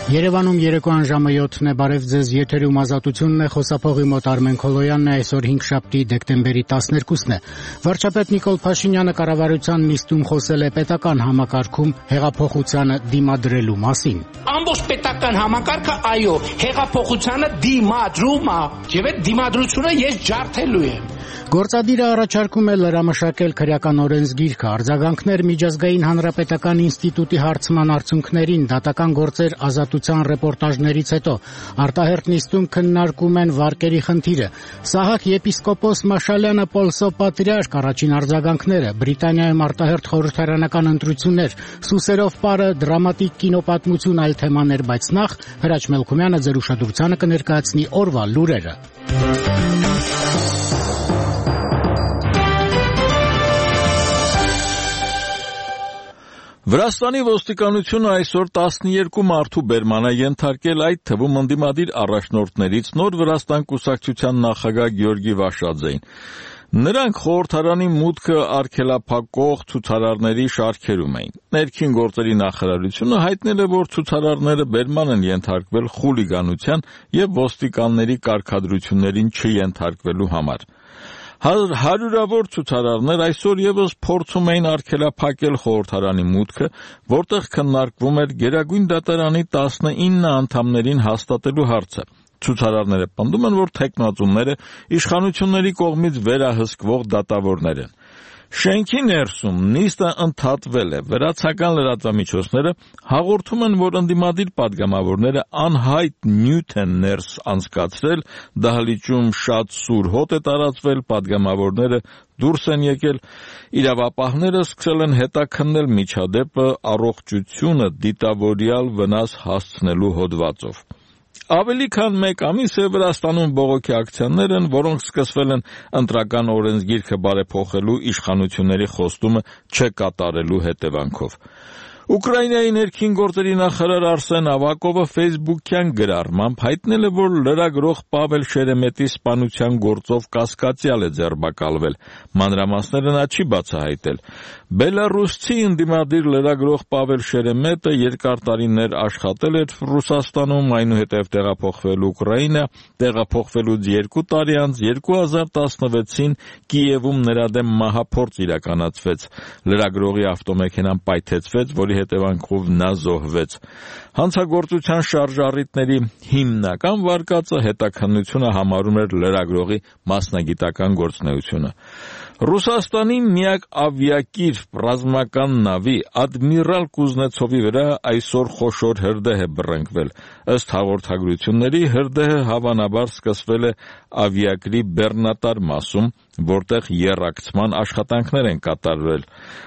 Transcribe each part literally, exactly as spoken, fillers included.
Երևանում երեկոյան ժամը յոթն է, բարև ձեզ, եթերում ազատությունն է, խոսափողի մոտ Արմեն Քոլոյանն է, այսօր հինգշաբթի դեկտեմբերի տասներկուսն է։ Վարչապետ Նիկոլ Փաշինյանը կառավարության նիստում խոսել է պետական համակարգում հեղափոխությանը դիմադրելու մասին։ Ամբողջ պետական համակարգը այո, հեղափոխությանը դիմադրում է, եւ այդ դիմադրությունը ես ջարդելու եմ։ Գործադիրը առաջարկում է լրամշակել քրեական օրենսգիրքը, արձագանքներ Միջազգային հանրապետական ինստիտուտի հարցման արդյունքներին, դատական գործեր ազատության ռեպորտաժներից հետո արտահերթ նիստում քննարկում են վարկերի խնդիրը։ Սահակ եպիսկոպոս Մաշալյանը Պոլսո պատրիարք առաջին արձագանքները, Բրիտանիայում արտահերթ խորհրդարանական ընտրություններ, Սուսերով պարը, դրամատիկ կինոպատմություն այլ թեմաներ, բայց նախ Հրաչ Մելքումյանը ձեր ուշադրությանը կներկայացնի օրվա լուրերը։ Վրաստանի ոստիկանությունը այսօր տասներկու մարդու բերման է ենթարկել, այդ թվում ընդդիմադիր առաջնորդներից նոր Վրաստան կուսակցության նախագահ Գյորգի Վաշաձեին։ Նրանք խորհրդարանի մուտքը արգելափակող ցուցարարների շարքերում էին։ Ներքին գործերի նախարարությունը հայտնել է, որ ցուցարարները բերման են ենթարկվել խուլիգանության եւ ոստիկանների կարգադրություններին չենթարկվելու համար։ Հարյուրավոր ցուցարարներ այսօր եւս փորձում էին արգելափակել խորհրդարանի մուտքը, որտեղ քննարկվում էր Գերագույն դատարանի տասնինը անդամներին հաստատելու հարցը։ Ցուցարարները պնդում են, որ թեկնածուները իշխանությունների կողմից վերահսկվող դատավորներ են։ Շենքի ներսում նիստը ընդհատվել է։ Վրացական լրատվամիջոցները հաղորդում են, որ ընդդիմադիր պատգամավորները անհայտ նյութ են ներս անցկացրել, դահլիճում շատ սուր հոտ է տարածվել, պատգամավորները դուրս են եկել, իրավապահները սկսել են հետաքննել միջադեպը առողջությունը դիտավորյալ վնաս հասցնելու հոդվածով։ Ավելի քան մեկ ամիս է Վրաստանում բողոքի ակցիաներ են, որոնք սկսվել են ընտրական օրենսգիրքը բարեփոխելու իշխանությունների խոստումը չկատարելու հետևանքով։ Ուկրաինայի ներքին գործերի նախարար Արսեն Ավակովը Facebook-յան գրառմամբ հայտնել է, որ լրագրող Պավել Շերեմետի սպանության գործով կասկածյալ է ձերբակալվել։ Մանրամասները նա չի բացահայտել։ Բելարուսցի ընդդիմադիր լրագրող Պավել Շերեմետը երկար տարիներ աշխատել էր Ռուսաստանում, այնուհետև տեղափոխվել Ուկրաինա, տեղափոխվելուց երկու տարի անց երկու հազար տասնվեցին Կիևում նրա դեմ մահափորձ իրականացվեց։ Լրագրողի ավտոմեքենան պայթեցվեց, որի հետևանքով նա զոհվեց։ Հանցագործության շարժառիթների հիմնական վարկածը հետաքննությունը համարում էր լրագրողի մասնագիտական գործունեությունը։ Ռուսաստանի միակ ավիակիր ռազմական նավի Ադմիրալ Կուզնեցովի վրա այսօր խոշոր հրդեհ է բռնկվել։ Ըստ հաղորդագրությունների հրդեհը հավանաբար սկսվել է ավիակրի բեռնատար մասում, որտեղ եռակցման աշխատանքներ են կատարվել։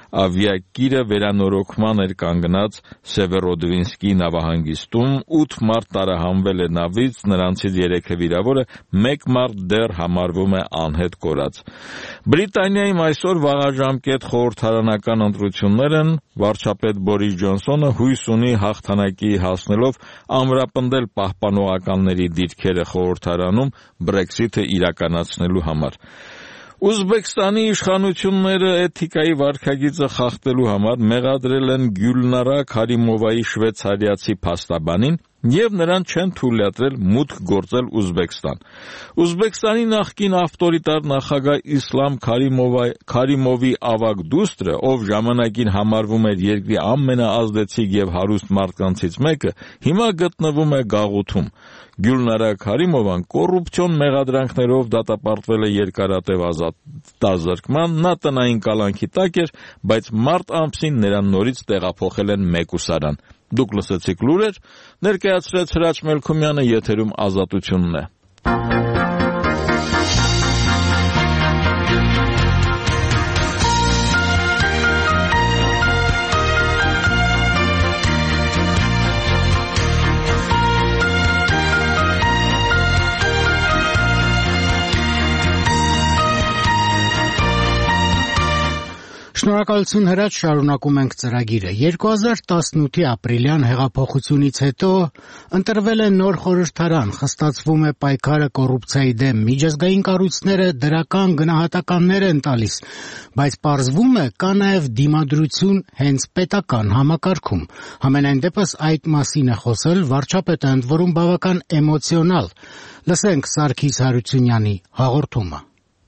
Ավիակիրը վերանորոգման էր կանգնած Սևերոդվինսկի նավահանգիստում, ութ մարդ տարահանվել է նավից, նրանցից երեքը վիրավոր է, մեկ մարդ դեռ համարվում է անհետ կորած։ Բրիտանիայում այսօր վաղաժամկետ խորհրդարանական ընտրություններ են, վարչապետ Բորիս Ջոնսոնը հույս ունի հաղթանակի հասնելով ամրապնդել պահպանողականների դիրքերը խորհրդարանում Բրեքսիթը իրականացնելու համար։ Ուզբեկստանի իշխանությունները էթիկայի վարքագիծը խախտելու համար մեղադրել են Գյուլնարա Քարիմովայի շվեյցարիացի փաստաբանին եւ նրան չեն թույլատրել մուտք գործել Ուզբեկստան։ Ուզբեկստանի նախկին ավտորիտար նախագահ Իսլամ Քարիմովի ավագ դուստրը, ով ժամանակին համարվում էր երկրի ամենաազդեցիկ եւ հարուստ մարդկանցից մեկը, հիմա գտնվում է գաղութում։ Գյուլնարա Քարիմովան կոռուպցիոն մեղադրանքներով դատապարտվել է երկարատև ազատազրկման, նա տնային կալանքի տակ էր, բայց մարտ ամսին նրան նորից տեղափոխել են մեկուսարան։ Դուք լսեցիք լուրեր, ներկայացրեց Հրաչ Մելքումյանը, եթերում ազատությունն է։ Շնորհակալություն Հրաչ, շարունակում ենք ծրագիրը։ երկու հազար տասնութի ապրիլյան հեղափոխությունից հետո ընտրվել է նոր խորհրդարան, խստացվում է պայքարը կոռուպցիայի դեմ, միջազգային կառույցները դրական գնահատականներ են տալիս, բայց պարզվում է կա նաև դիմադրություն հենց պետական համակարգում։ Համենայն դեպս այդ մասին է խոսել վարչապետը, ընդ որում բավական էմոցիոնալ։ Լսենք Սարգիս Հարությունյանի հաղորդումը։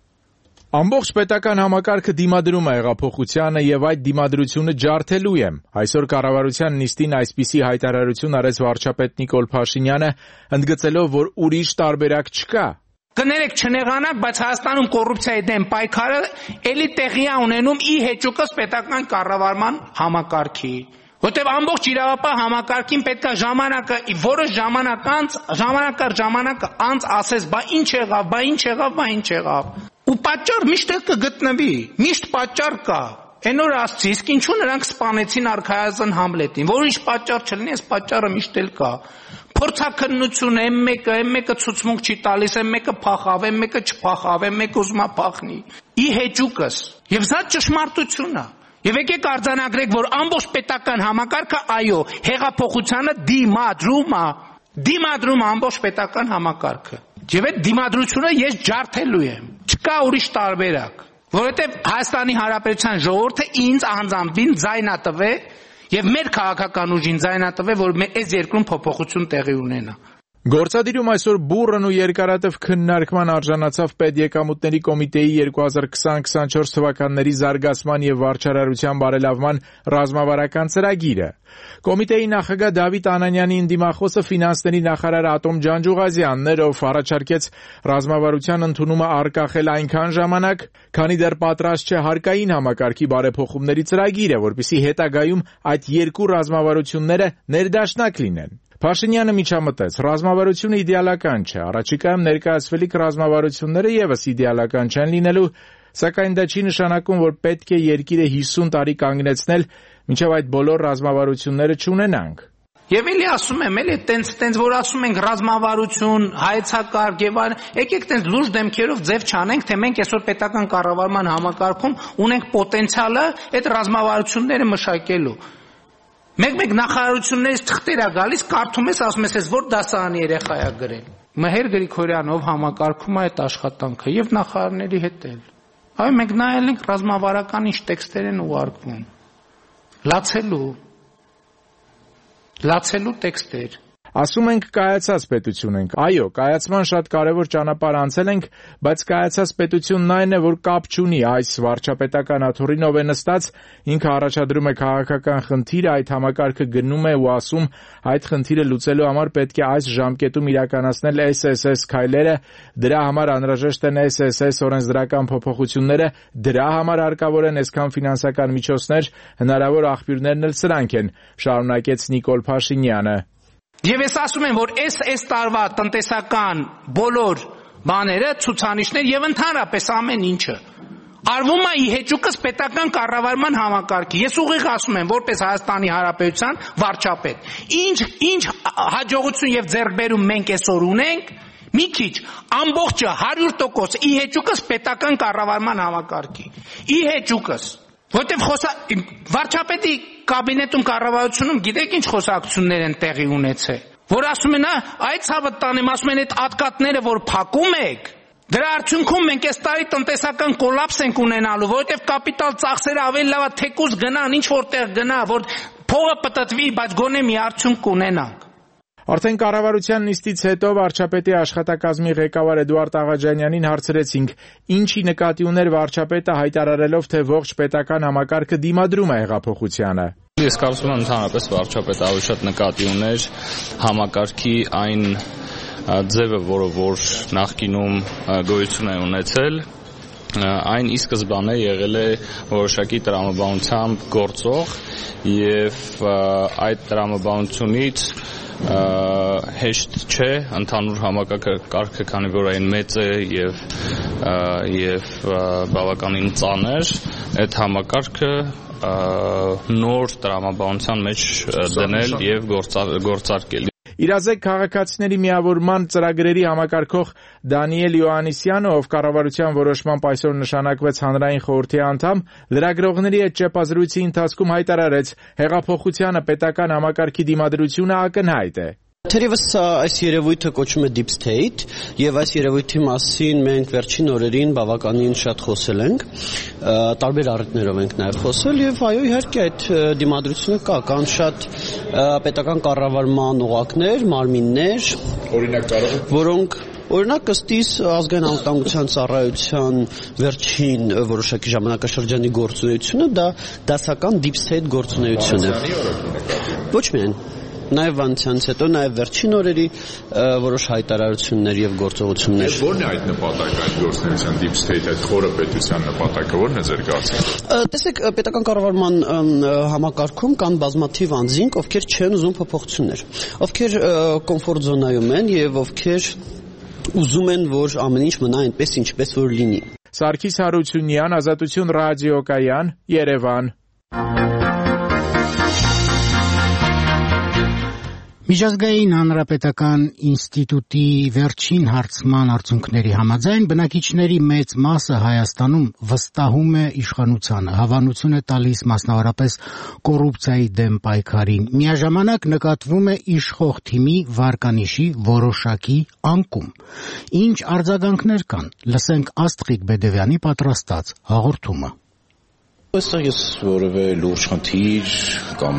Ամբողջ պետական համակարգը դիմադրում է հեղափոխությանը եւ այդ դիմադրությունը ջարդելու է։ Այսօր կառավարության նիստին այսպիսի հայտարարություն արեց վարչապետ Նիկոլ Փաշինյանը, ընդգծելով, որ ուրիշ տարբերակ չկա։ Կներեք չնեղանաք, բայց Հայաստանում կոռուպցիայի դեմ պայքարը էլի տեղի է ունենում ի հեճուկս պետական կառավարման համակարգի։ Որտեւ ամբողջ իրավապահ համակարգին պետք է ժամանակը, որոշ ժամանակ անց, ժամանակ առ ժամանակ անց ասես, բա ինչ եղավ, բա ինչ եղավ, բա ինչ եղավ։ Ու պատճառ միշտ կգտնվի, միշտ պատճառ կա։ Այն օր ասցի, իսկ ինչու նրանք սպանեցին արքայազն Համլետին, որ ինչ պատճառ չլինի, այս պատճառը միշտ էլ կա։ Փորձաքննություն, այն մեկը, այն մեկը ցուցմունք չի տալիս, այն մեկը փախավ, այն մեկը չփախավ, այն մեկը ուզում է փախնի։ Ի հեճուկս։ Եվ սա ճշմարտություն է։ Եվ եկեք արձանագրեք, որ ամբողջ պետական համակարգը, այո, հեղափոխությանը դիմադրում է, դիմադրում ամբողջ պետական համակարգը։ Եվ այդ դիմադրությունը ես ջարդելու եմ։ Չկա ուրիշ տարբերակ, որովհետև Հայաստանի Հանրապետության ժողովուրդը ինձ անձամբին ձայնա տվե եւ մեր քաղաքական ուժին ձայնա տվե, որ այս երկրում փոփոխություն տեղի ունենա։ Գործադիրում այսօր բուռն ու երկարատև քննարկման արժանացավ Պետեկամուտների կոմիտեի երկու հազար քսան քսանչորս թվականների զարգացման եւ վարչարարության բարելավման ռազմավարական ծրագիրը։ Կոմիտեի նախագահ Դավիթ Անանյանի ընդդիմախոսը ֆինանսների նախարար Ատոմ Ջանջուղազյանն էր, ով առաջարկեց ռազմավարության ընդունումը արկախել այնքան ժամանակ, քանի դեռ պատրաստ չէ հարկային համակարգի բարեփոխումների ծրագիրը, որպեսզի հետագայում այդ երկու ռազմավարությունները ներդաշնակ լինեն։ Փաշինյանը միջամտեց. ռազմավարությունը իդեալական չէ, առաջիկայում ներկայացվելիք ռազմավարությունները եւս իդեալական չեն լինելու, սակայն դա չի նշանակում, որ պետք է երկիրը հիսուն տարի կանգնեցնել, մինչև այդ բոլոր ռազմավարությունները չունենանք։ Եվ էլի ասում եմ, էլի տենց տենց որ ասում ենք ռազմավարություն, հայեցակարգ եւ այլն, եկեք տենց լուրջ դեմքերով ձև չանենք, թե մենք այսօր պետական կառավարման համակարգում ունենք պոտենցիալը այդ ռազմավարությունները մշակելու։ Մեկ-մեկ նախարարություններից թղթեր է գալիս, կարդում ես, ասում ես, որ դասարանի երեխա է գրել։ Մհեր Գրիգորյանով համակարգում է այդ աշխատանքը եւ նախարարների հետ էլ։ Այո, մենք նայել ենք ռազմավարական ինչ տեքստեր են ուղարկվում։ Լացելու Լացելու տեքստեր։ Ասում ենք կայացած պետություն ենք։ Այո, կայացման շատ կարևոր ճանապարհ անցել ենք, բայց կայացած պետությունն այն է, որ կապ չունի այս վարչապետական աթոռին, ով է նստած, ինքը առաջադրում է քաղաքական խնդիր, այդ համակարգը գնում է ու ասում, այդ խնդիրը լուծելու համար պետք է այս ժամկետում իրականացնել S S S քայլերը, դրա համար անհրաժեշտ են S S S օրենսդրական փոփոխությունները, դրա համար հարկավոր են այսքան ֆինանսական միջոցներ, հնարավոր աղբյուրներն էլ սրանք են, շարունակեց Նիկոլ Փաշինյանը։ Եվ ես ասում եմ, որ այս այս տարվա տնտեսական բոլոր բաները, ցուցանիշներ եւ ընդհանրապես ամեն ինչը արվում է ի հեճուկս պետական կառավարման համակարգի։ Ես ուղիղ ասում եմ, որպես Հայաստանի Հանրապետության վարչապետ, ինչ ինչ հաջողություն եւ ձեռքբերում մենք այսօր ունենք, մի քիչ ամբողջը հարյուր տոկոս ի հեճուկս պետական կառավարման համակարգի։ Ի հեճուկս Որտեւ խոսա վարչապետի կաբինետում կառավարությունում գիտեք ինչ խոսակցություններ են տեղի ունեցել, որ ասում են, այդ ցավը տանեմ, ասում են այդ ատկատները, որ փակում եք, դրա արդյունքում մենք այս տարի տնտեսական կոլապս ենք ունենալու, որովհետեւ կապիտալ ծախսերը ավելի լավ է թեկուզ գնան, ինչ որտեղ գնա, որ փողը պտտվի, բայց գոնե մի արդյունք կունենանք։ Արդեն կառավարության նիստից հետո վարչապետի աշխատակազմի ղեկավար Էդուարդ Աղաջանյանին հարցրեցինք, ինչի նկատի ուներ վարչապետը հայտարարելով, թե ողջ պետական համակարգը դիմադրում է հեղափոխությանը։ Ես կարծում եմ ընդհանրապես վարչապետը ավելի շատ նկատի ուներ համակարգի այն ձևը, որը որ նախկինում գոյություն է ունեցել, այն ի սկզբանե եղել է որոշակի տրամաբանությամբ գործող եւ այդ տրամաբանությունից հեշտ չէ ընդհանուր համակարգը, քանի որ այն մեծ է եւ եւ բավականին ծանր, այդ համակարգը նոր տրամաբանության մեջ դնել եւ գործարկել։ Իրազեկ քաղաքացիների միավորման ծրագրերի համակարգող Դանիել Յոհաննիսյանը, ով կառավարության որոշմամբ այսօր նշանակվեց հանրային խորհրդի անդամ, լրագրողների հետ ճեպազրույցի ընթացքում հայտարարեց, հեղափոխությանը պետական համակարգի դիմադրությունը ակնհայտ է։ Թերևս այս երևույթը կոչվում է Deep State, եւ այս երևույթի մասին մենք վերջին օրերին բավականին շատ խոսել ենք, տարբեր առիթներով ենք նաեւ խոսել եւ այո, իհարկե այդ դիմադրությունը կա, կան շատ պետական կառավարման օղակներ, մարմիններ, օրինակ կարող եք որոնք Օրինակ ըստիս ազգային անվտանգության ծառայության վերջին որոշակի ժամանակաշրջանի գործունեությունը դա դասական Deep State գործունեություն է։ Ոչ միայն Նաև Վանցյանից հետո, նաև վերջին օրերի որոշ հայտարարություններ եւ գործողություններ։ Ո՞րն է այդ նպատակը, այդ գործունեության Deep State, այդ խորը պետության նպատակը, ո՞րն է ձեր կարծիքով։ Տեսեք, պետական կառավարման համակարգում կան բազմաթիվ անձինք, ովքեր չեն ուզում փոփոխություններ, ովքեր կոմֆորտ զոնայում են եւ ովքեր ուզում են, որ ամեն ինչ մնա այնպես, ինչպես որ լինի։ Սարգիս Հարությունյան, Ազատություն ռադիոկայան, Երևան։ Միջազգային հանրապետական ինստիտուտի վերջին հարցման արդյունքների համաձայն բնակիչների մեծ մասը Հայաստանում վստահում է իշխանությանը, հավանություն է տալիս մասնավորապես կոռուպցիայի դեմ պայքարին։ Միաժամանակ նկատվում է իշխող թիմի վարկանիշի որոշակի անկում։ Ինչ արձագանքներ կան, լսենք Աստղիկ Բեդևյանի պատրաստած հաղորդումը։ Այստեղ ես որևէ լուրջ խնդիր կամ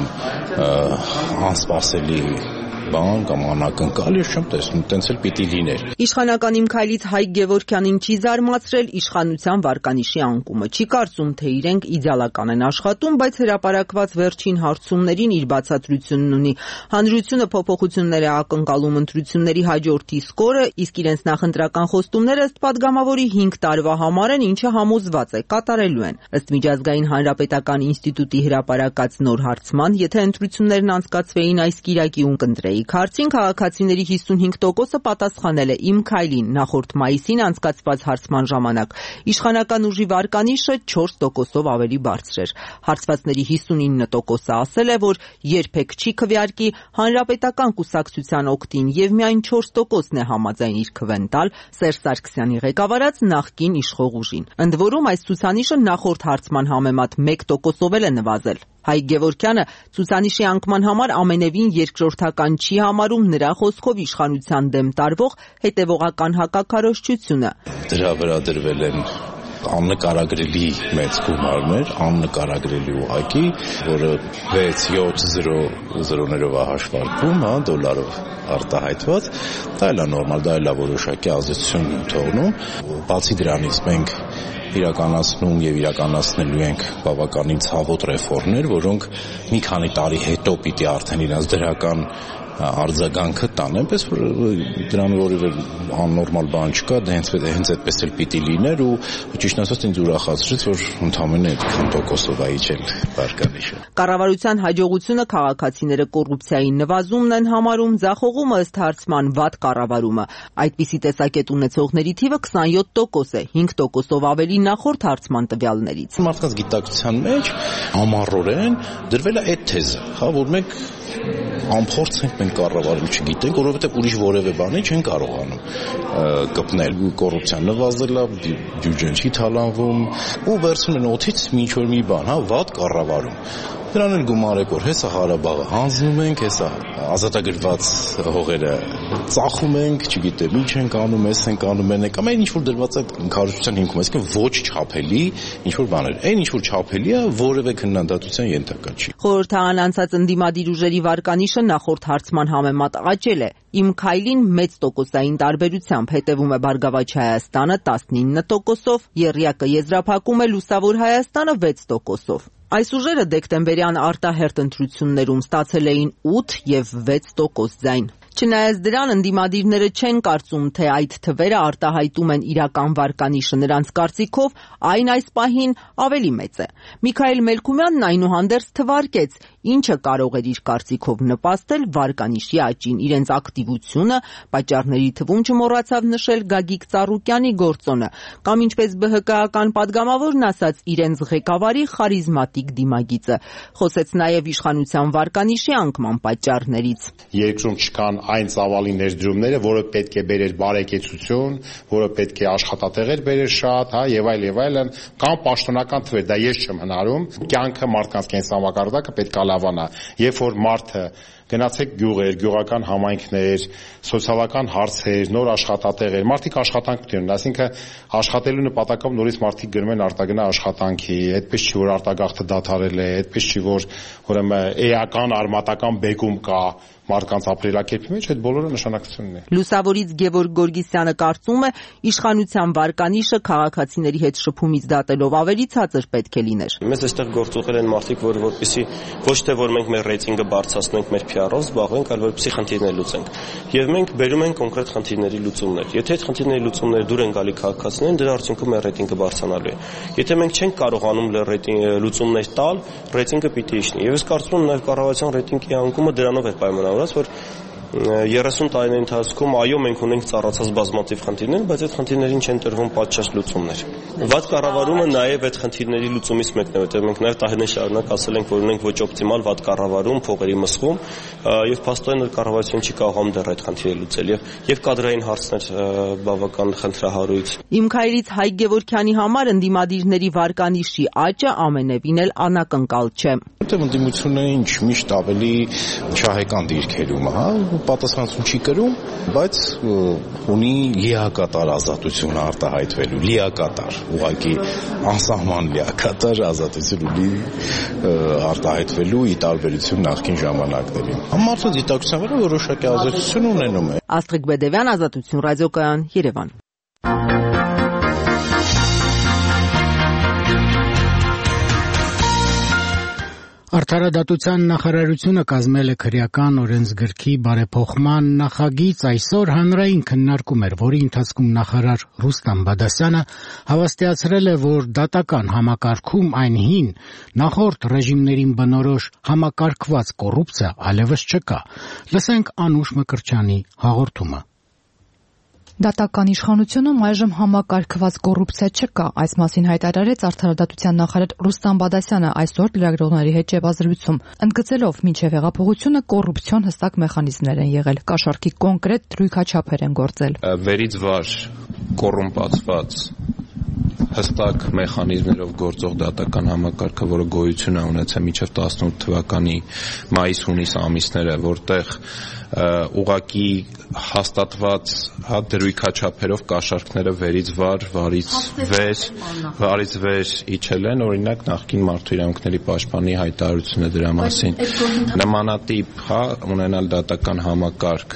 անսպասելի բան կամ անակնկալ ես չեմ տեսնում, տենց էլ պիտի լիներ։ Իշխանական իմ քայլից Հայկ Գևորգյանին չի զարմացրել իշխանության վարկանիշի անկումը։ Չի կարծում, թե իրենք իդեալական են աշխատում, բայց հրապարակված վերջին հարցումներին իր բացատրությունն ունի։ Հանրությունը փոփոխություններ է ակնկալում ընտրությունների հաջորդ իսկ օրը, իսկ իրենց նախընտրական խոստումները ըստ падգամավորի հինգ տարվա համար են, ինչը համոզված է կատարելու են։ Ըստ Միջազգային հանրապետական ինստիտուտի հրապարակած նոր հարցման, եթե ընտրություններն անցկացվեին այս կիրակի ու կընտրեի Հարցին քաղաքացիների հիսունհինգ տոկոսը պատասխանել է իմ քայլին նախորդ մայիսին անցկացված հարցման ժամանակ։ Իշխանական ուժի վարկանիշը չորս տոկոսով ավելի բարձր էր։ Հարցվածների հիսունինը տոկոսը ասել է, որ երբեք չի քվեարկի հանրապետական կուսակցության օգտին եւ միայն չորս տոկոսն է համաձայն իր քվեն տալ Սերժ Սարգսյանի ղեկավարած նախկին իշխող ուժին։ Ընդ որում այս ցուցանիշը նախորդ հարցման համեմատ մեկ տոկոսով էլ է նվազել։ Հայկ Գևորգյանը ցուցանիշի անկման համար ամենևին երկրորդական չի համարում նրա խոսքով իշխանության դեմ տարվող հետևողական հակաքարոզչությունը։ Դրա վրա դրվել են աննկարագրելի մեծ գումարներ, աննկարագրելի ուղղակի, որը վեց յոթ զրոներով է հաշվարկվում, հա, դոլարով արտահայտված, դա էլ է նորմալ, դա էլ է որոշակի ազդեցություն թողնում։ Բացի դրանից մենք իրականացնում եւ իրականացնելու ենք բավականին ցավոտ ռեֆորմներ, որոնք մի քանի տարի հետո պիտի արդեն իրենց դրական արձագանքը տան, այնպես որ դրան որևէ աննորմալ բան չկա, դա հենց հենց այդպես էլ պիտի լիներ ու ճիշտ ասած ինձ ուրախացրեց, որ ընդամենը այդքան տոկոսով է իջել վարկանիշը։ Կառավարության հաջողությունը քաղաքացիները կոռուպցիայի նվազումն են համարում, ձախողումը ըստ հարցման վատ կառավարումը։ Այդպիսի տեսակետ ունեցողների թիվը քսանյոթ տոկոս է, հինգ տոկոսով ավելի նախորդ հարցման տվյալներից։ Մարդկանց գիտակցության մեջ ամառորեն դրվել է այդ թեզը, հա, որ մենք ամփորձ ենք մենք կառավարել չգիտենք, որովհետև ուրիշ որևէ բանի չեն կարողանում կպնել։ Կոռուպցիան նվազել է, բյուջեն չի թալանվում ու վերցնում են օդից ինչ որ մի բան, հա, վատ կառավարում։ Դրան էլ գումար է, որ հեսա Ղարաբաղը հանձնում ենք, հեսա ազատագրված հողերը ծախում ենք, չգիտեմ, ինչ ենք անում, էս ենք անում, են կամ այն ինչ որ դրված է քարոզչության հիմքում, այսինքն ոչ չափելի ինչ որ բաներ։ Այն ինչ որ չափելի է, որևէ քննադատության ենթակա չի։ Խորհրդարան անցած ընդդիմադիր ուժերի վարկանիշը նախորդ հարցման համեմատ աճել է։ Իմ քայլին մեծ տոկոսային տարբերությամբ հետևում է Բարգավաճ Հայաստանը տասնինը տոկոսով, Եռյակը եզրափակում է Լուսավոր Հայաստանը վեց տոկոսով։ Այս ուժերը դեկտեմբերյան արտահերթ ընտրություններում ստացել էին ութ եւ վեց տոկոս ձայն։ Չնայած դրան ընդդիմադիրները չեն կարծում, թե այդ թվերը արտահայտում են իրական վարկանիշը, նրանց կարծիքով այն այս պահին ավելի մեծ է։ Միքայել Մելքումյանն այնուհանդերձ թվարկեց, ինչը կարող էր իր կարծիքով նպաստել վարկանիշի աճին։ Իրենց ակտիվությունը պատճառների թվում չմոռացավ նշել Գագիկ Ծառուկյանի գործոնը, կամ ինչպես Բ Հ Կ-ական падգամավորն ասաց, իրենց ղեկավարի խարիզմատիկ դիմագիծը։ Խոսեց նաև իշխանության վարկանիշի անկման պատճառներից։ Երկրում չկան այն ծավալի ներդրումները, որը պետք է բերեր բարեկեցություն, որը պետք է աշխատատեղեր բերեր շատ, հա, եւ այլ եւ այլն, կամ պաշտոնական թվեր, դա ես չեմ հնարում, կյանքը մարդկանց կենսամակարդակը պետք է լավանա, երբ որ մարդը գնացեք գյուղեր, գյուղական համայնքներ, սոցիալական հարցեր, նոր աշխատատեղեր, մարդիկ աշխատանք ունեն, այսինքն աշխատելու նպատակով նորից մարդիկ գնում են արտագնա աշխատանքի, այդպես չի որ արտագաղթը դադարել է, այդպես չի որ ուրեմն էական արմատական բեկում կա մարդկանց ապրելակերպի մեջ, այդ բոլորը նշանակություն ունի։ Լուսավորից Գևորգ Գորգիսյանը կարծում է, իշխանության վարկանիշը քաղաքացիների հետ շփումից դատելով ավելի ցածր պետք է լիներ։ Մեզ այստեղ գործողել են մարդիկ, որ որպեսի ոչ թե որ մենք մեր ռեյտինգը բարձրացնենք, մեր P R-ով զբաղվենք, այլ որպեսի խնդիրներ լուծենք։ Եվ մենք բերում ենք կոնկրետ խնդիրների լուծումներ։ Եթե այդ խնդիրների լուծումները դուր են գալի քաղաքացիներին, դրա արդյունքում մեր ռեյտինգը բարձրանալու է։ Եթե մենք չենք կարողանում լուծումներ տալ, ռեյտինգը պիտի իջնի։ Եվ ես կարծում եմ նաև կառավարության ռեյտինգի անկումը դրանով է պայմանավորված, որ երեսուն տարիների ընթացքում այո մենք ունենք ծառացած բազմաթիվ խնդիրներ, բայց այդ խնդիրներին չեն տրվում պատշաճ լուծումներ։ Վատ կառավարումը նաև այդ խնդիրների լուծումից մեկն է, որտեղ մենք նաև տարիներ շարունակ ասել ենք, որ ունենք ոչ օպտիմալ վատ կառավարում, փողերի մսխում, եւ փաստորեն այդ կառավարությունը չի կարողանում դեռ այդ խնդիրը լուծել եւ եւ կադրային հարցներ բավական խնդրահարույց։ Իմ քայլից Հայկ Գևորգյանի համար ընդդիմադիրների վարկանիշի աճը ամենևին էլ անակնկալ չէ։ Որտեղ ընդդիմությունը ինչ միշտ ավելի շահեկան դիրքերում, հա, պատասխանատվություն չի կրում, բայց ունի լիակատար ազատություն արտահայտվելու, լիակատար, ուղղակի անսահման լիակատար ազատություն ունի արտահայտվելու ի տարբերություն նախկին ժամանակների։ Մարդու դիտակցության վրա որոշակի ազատություն ունենում է։ Աստղիկ Բեդևյան, Ազատություն ռադիոկայան, Երևան։ Արդարադատության նախարարությունը կազմել է քրեական օրենսգրքի բարեփոխման նախագիծ, այսօր հանրային քննարկում էր, որի ընթացքում նախարար Ռուստամ Բադասյանը հավաստիացրել է, որ դատական համակարգում այն հին նախորդ ռեժիմներին բնորոշ համակարգված կոռուպցիա այլևս չկա։ Լսենք Անուշ Մկրտչյանի հաղորդումը։ Դատական իշխանությունում այժմ համակարգված կոռուպցիա չկա, այս մասին հայտարարեց Արդարադատության նախարար Ռուստամ Բադասյանը այսօր լրագրողների հետ ճեպազրույցում, ընդգծելով մինչև հեղափոխությունը կոռուպցիոն հստակ մեխանիզմներ են եղել, կաշառքի կոնկրետ դրույքաչափեր են գործել։ Վերից վար կոռումպացված հստակ մեխանիզմներով գործող դատական համակարգը, որը գոյություն է ունեցել մինչև տասնութ թվականի մայիս-հունիս ամիսները, որտեղ ուղղակի հաստատված հա դրույքաչափերով կաշառքները վերից վար, վարից վեր, վարից վեր իջել են, օրինակ նախկին մարդու իրավունքների պաշտպանի հայտարարությունը դրա մասին։ Նմանատիպ հա ունենալ դատական համակարգ,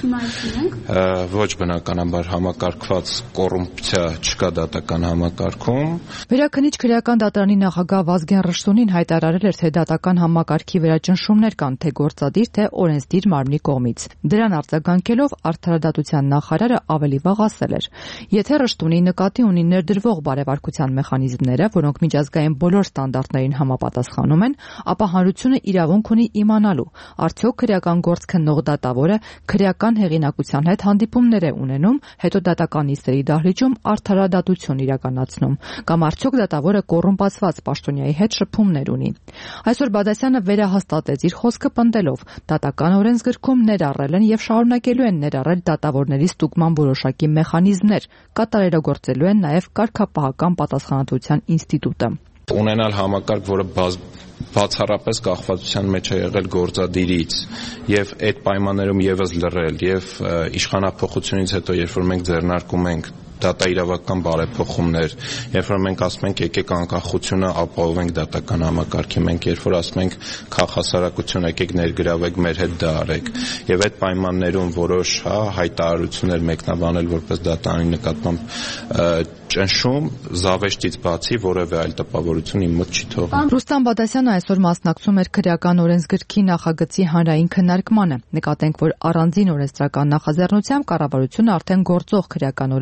ոչ բնականաբար համակարգված կոռուպցիա չկա դատական համակարգում։ Վերաքննիչ քրեական դատարանի նախագահ Վազգեն Ռշտունին հայտարարել էր, թե դատական համակարգի վերաճնշումներ կան թե գործադիր, թե օրենսդիր մարմնի կողմից։ Դրան արձագանքելով Արդարադատության նախարարը ավելի վաղ ասել էր. Եթե Ռշտունի նկատի ունի ներդրվող բարեվարկության մեխանիզմները, որոնք միջազգային բոլոր ստանդարտներին համապատասխանում են, ապա հանրությունը իրավունք ունի իմանալու, արդյոք քրեական գործ քննող դատավորը քրեական հեղինակության հետ հանդիպումներ է ունենում, հետո դատական նիստերի դահլիճում արդարադատություն իրականացնում, կամ արդյոք դատավորը կոռումպացված պաշտոնյայի հետ շփումներ ունի։ Այսօր Բադասյանը վերահաստատեց իր խոսքը պնդելով. դատական օրենսգրքում ներառել են եւ շարունակելու են ներառել դատավորների ստուգման որոշակի մեխանիզմներ, կատարելագործելու են նաեւ կարգապահական պատասխանատվության ինստիտուտը։ Ունենալ համակարգ, որը բազ բացառապես կախվածության մեջ է եղել գործադիրից եւ այդ պայմաններում եւս լռել եւ իշխանափոխությունից հետո երբ որ մենք ձեռնարկում ենք դատաիրավական բարեփոխումներ, երբ որ մենք ասում ենք եկեք անկախությունը ապահովենք դատական համակարգի, մենք երբ որ ասում ենք քաղաքասարակություն եկեք ներգրավեք մեր հետ դա արեք եւ այդ պայմաններում որոշ հա հայտարարություններ մեկնաբանել որպես դատարանի նկատմամբ ճնշում զավեշտից բացի որևէ այլ տպավորություն իմ մոտ չի թողնում։ Ռուստամ Բադասյանը այսօր մասնակցում էր քրեական օրենսգրքի նախագծի հանրային քննարկմանը։ Նկատենք, որ առանձին օրենսդրական նախաձեռնությամբ կառավարությունը արդեն գործող քրեական օրենսգրքում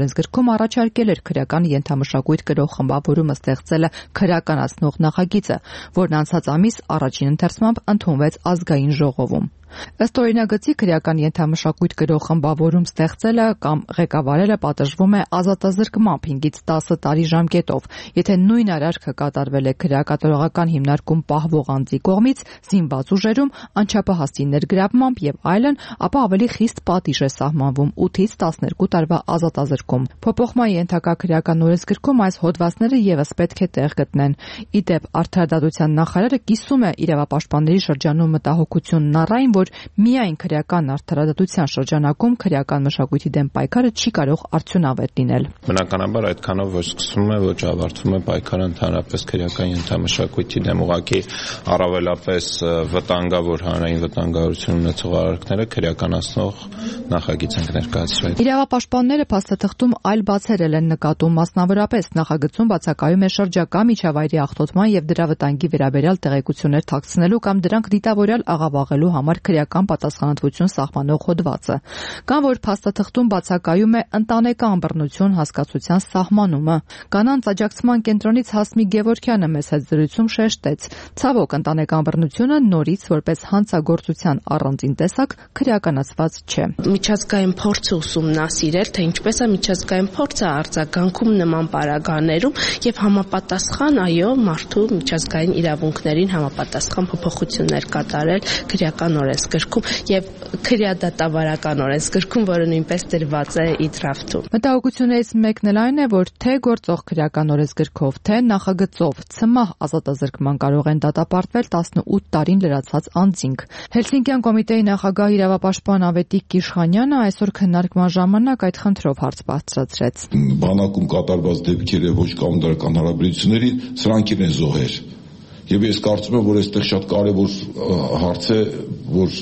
ընթացքում առաջարկել էր քրեական ենթամշակույթ կրող խմբավորումը ստեղծելը քրեականացնող նախագիծը, որն անցած ամիս առաջին ընթերցմամբ ընդունվեց ազգային ժողովում։ Ըստ օրինագծի քրեական ենթամշակույթ կրող խմբավորում ստեղծելը կամ ղեկավարելը պատժվում է ազատազրկմամբ հինգից տասը տարի ժամկետով, եթե նույն արարքը կատարվել է քրեակատարողական հիմնարկում պահվող անձի կողմից, զինված ուժերում, անչափահասի ներգրավմամբ եւ այլն, ապա ավելի խիստ պատիժ է սահմանվում ութից տասներկու տարվա ազատազրկում։ Փոփոխման ենթակա քրեական օրենսգրքում այս հոդվածները եւս պետք է տեղ գտնեն։ Ի դեպ, Արդարադատության նախարարը կիսում է իրավապաշտպանների շրջանում մտահոգությունն առայն, որ միայն քրեական արդարադատության շրջանակում քրեական մշակույթի դեմ պայքարը չի կարող արդյունավետ լինել։ Բնականաբար այդքանով որ սկսվում է, ոչ ավարտվում է պայքարը ընդհանրապես քրեական ենթամշակույթի դեմ, ուղղակի առավելապես վտանգավոր հանրային վտանգավորություն ունեցող արարքները քրեականացնող նախագիծ ենք ներկայացրել։ Իրավապաշտպանները փաստաթղթում այլ բացեր են նկատում, մասնավորապես նախագծում բացակայում է շրջակա միջավայրի աղտոտման եւ դրա վտանգի վերաբերյալ տեղեկություններ թաքցնելու կամ դրանք դիտավորյալ աղավաղելու համար քրեական պատասխանատվություն սահմանող հոդվածը, կամ որ փաստաթղթում բացակայում է ընտանեկան բռնություն հասկացության սահմանումը։ Կանանց աջակցման կենտրոնից Հասմիկ Գևորգյանը մեծ զրույցում շեշտեց. ցավոք, ընտանեկան բռնությունը նորից որպես հանցագործության առանձին տեսակ քրեականացված չէ։ Միջազգային փորձը ուսումնասիրել, թե ինչպես է միջազգային փորձը արձագանքում նման պարագաներում եւ համապատասխան այո մարդու միջազգային իրավունքներին համապատասխան փոփոխություններ կատարել քրեական օրենսգրքում եւ քրեադատավարական օրենսգրքում, որը նույնպես դրված է իդրաֆտում։ Մտահոգություններից մեկն էլ այն է, որ թե գործող քրեական օրենսգրքով, թե նախագծով ցմահ ազատազրկման կարող են դատապարտվել տասնութ տարին լրացած անձինք։ Հելսինկյան կոմիտեի նախագահ իրավապաշտպան Ավետիք Կիշխանյանը այսօր քննարկման ժամանակ այդ խնդրով հարց բարձրացրեց։ Բանակում կատարված դեպքերը ոչ կանոնադրական հարաբերությունների սրանք են զոհեր։ Եվ ես կարծում եմ, որ այստեղ շատ կարևոր հարց է, որ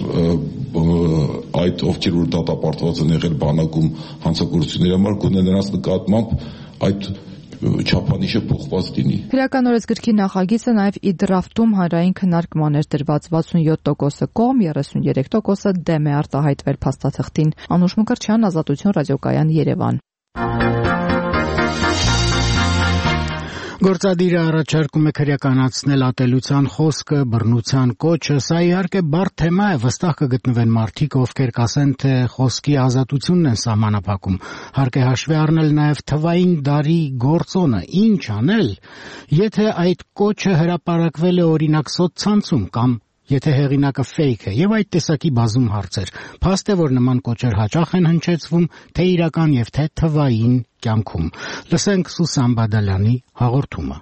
այդ ովքեր որ դատապարտված են եղել բանակում հանցագործությունների համար, գոնե նրանց նկատմամբ այդ չափանիշը փոխված լինի։ Քրեական օրենսգրքի նախագիծը նաև իդրաֆտում հանրային քննարկման էր դրված վաթսունյոթ տոկոսը կողմ, երեսունյերեք տոկոսը դեմ է արտահայտվել փաստաթղթին։ Անուշ Մկրտչյան, Ազատություն ռադիոկայան, Երևան։ Գործադիրը առաջարկում է քրեականացնել ատելության խոսքը, բռնության կոչը, սա իհարկե բարդ թեմա է, վստահ կգտնվեն մարդիկ, ովքեր կասեն, թե խոսքի ազատությունն են սահմանափակում։ Հարկ է հաշվի առնել նաև թվային դարի գործոնը, ինչ անել, եթե այդ կոչը հրապարակվել է օրինակ սոցցանցում կամ եթե հեղինակը ֆեյք է, եւ այդ տեսակի բազում հարցեր։ Փաստ է, որ նման կոչեր հաճախ են հնչեցվում թե իրական եւ թե թվային կյանքում։ Լսենք Սուսան Բադալյանի հաղորդումը։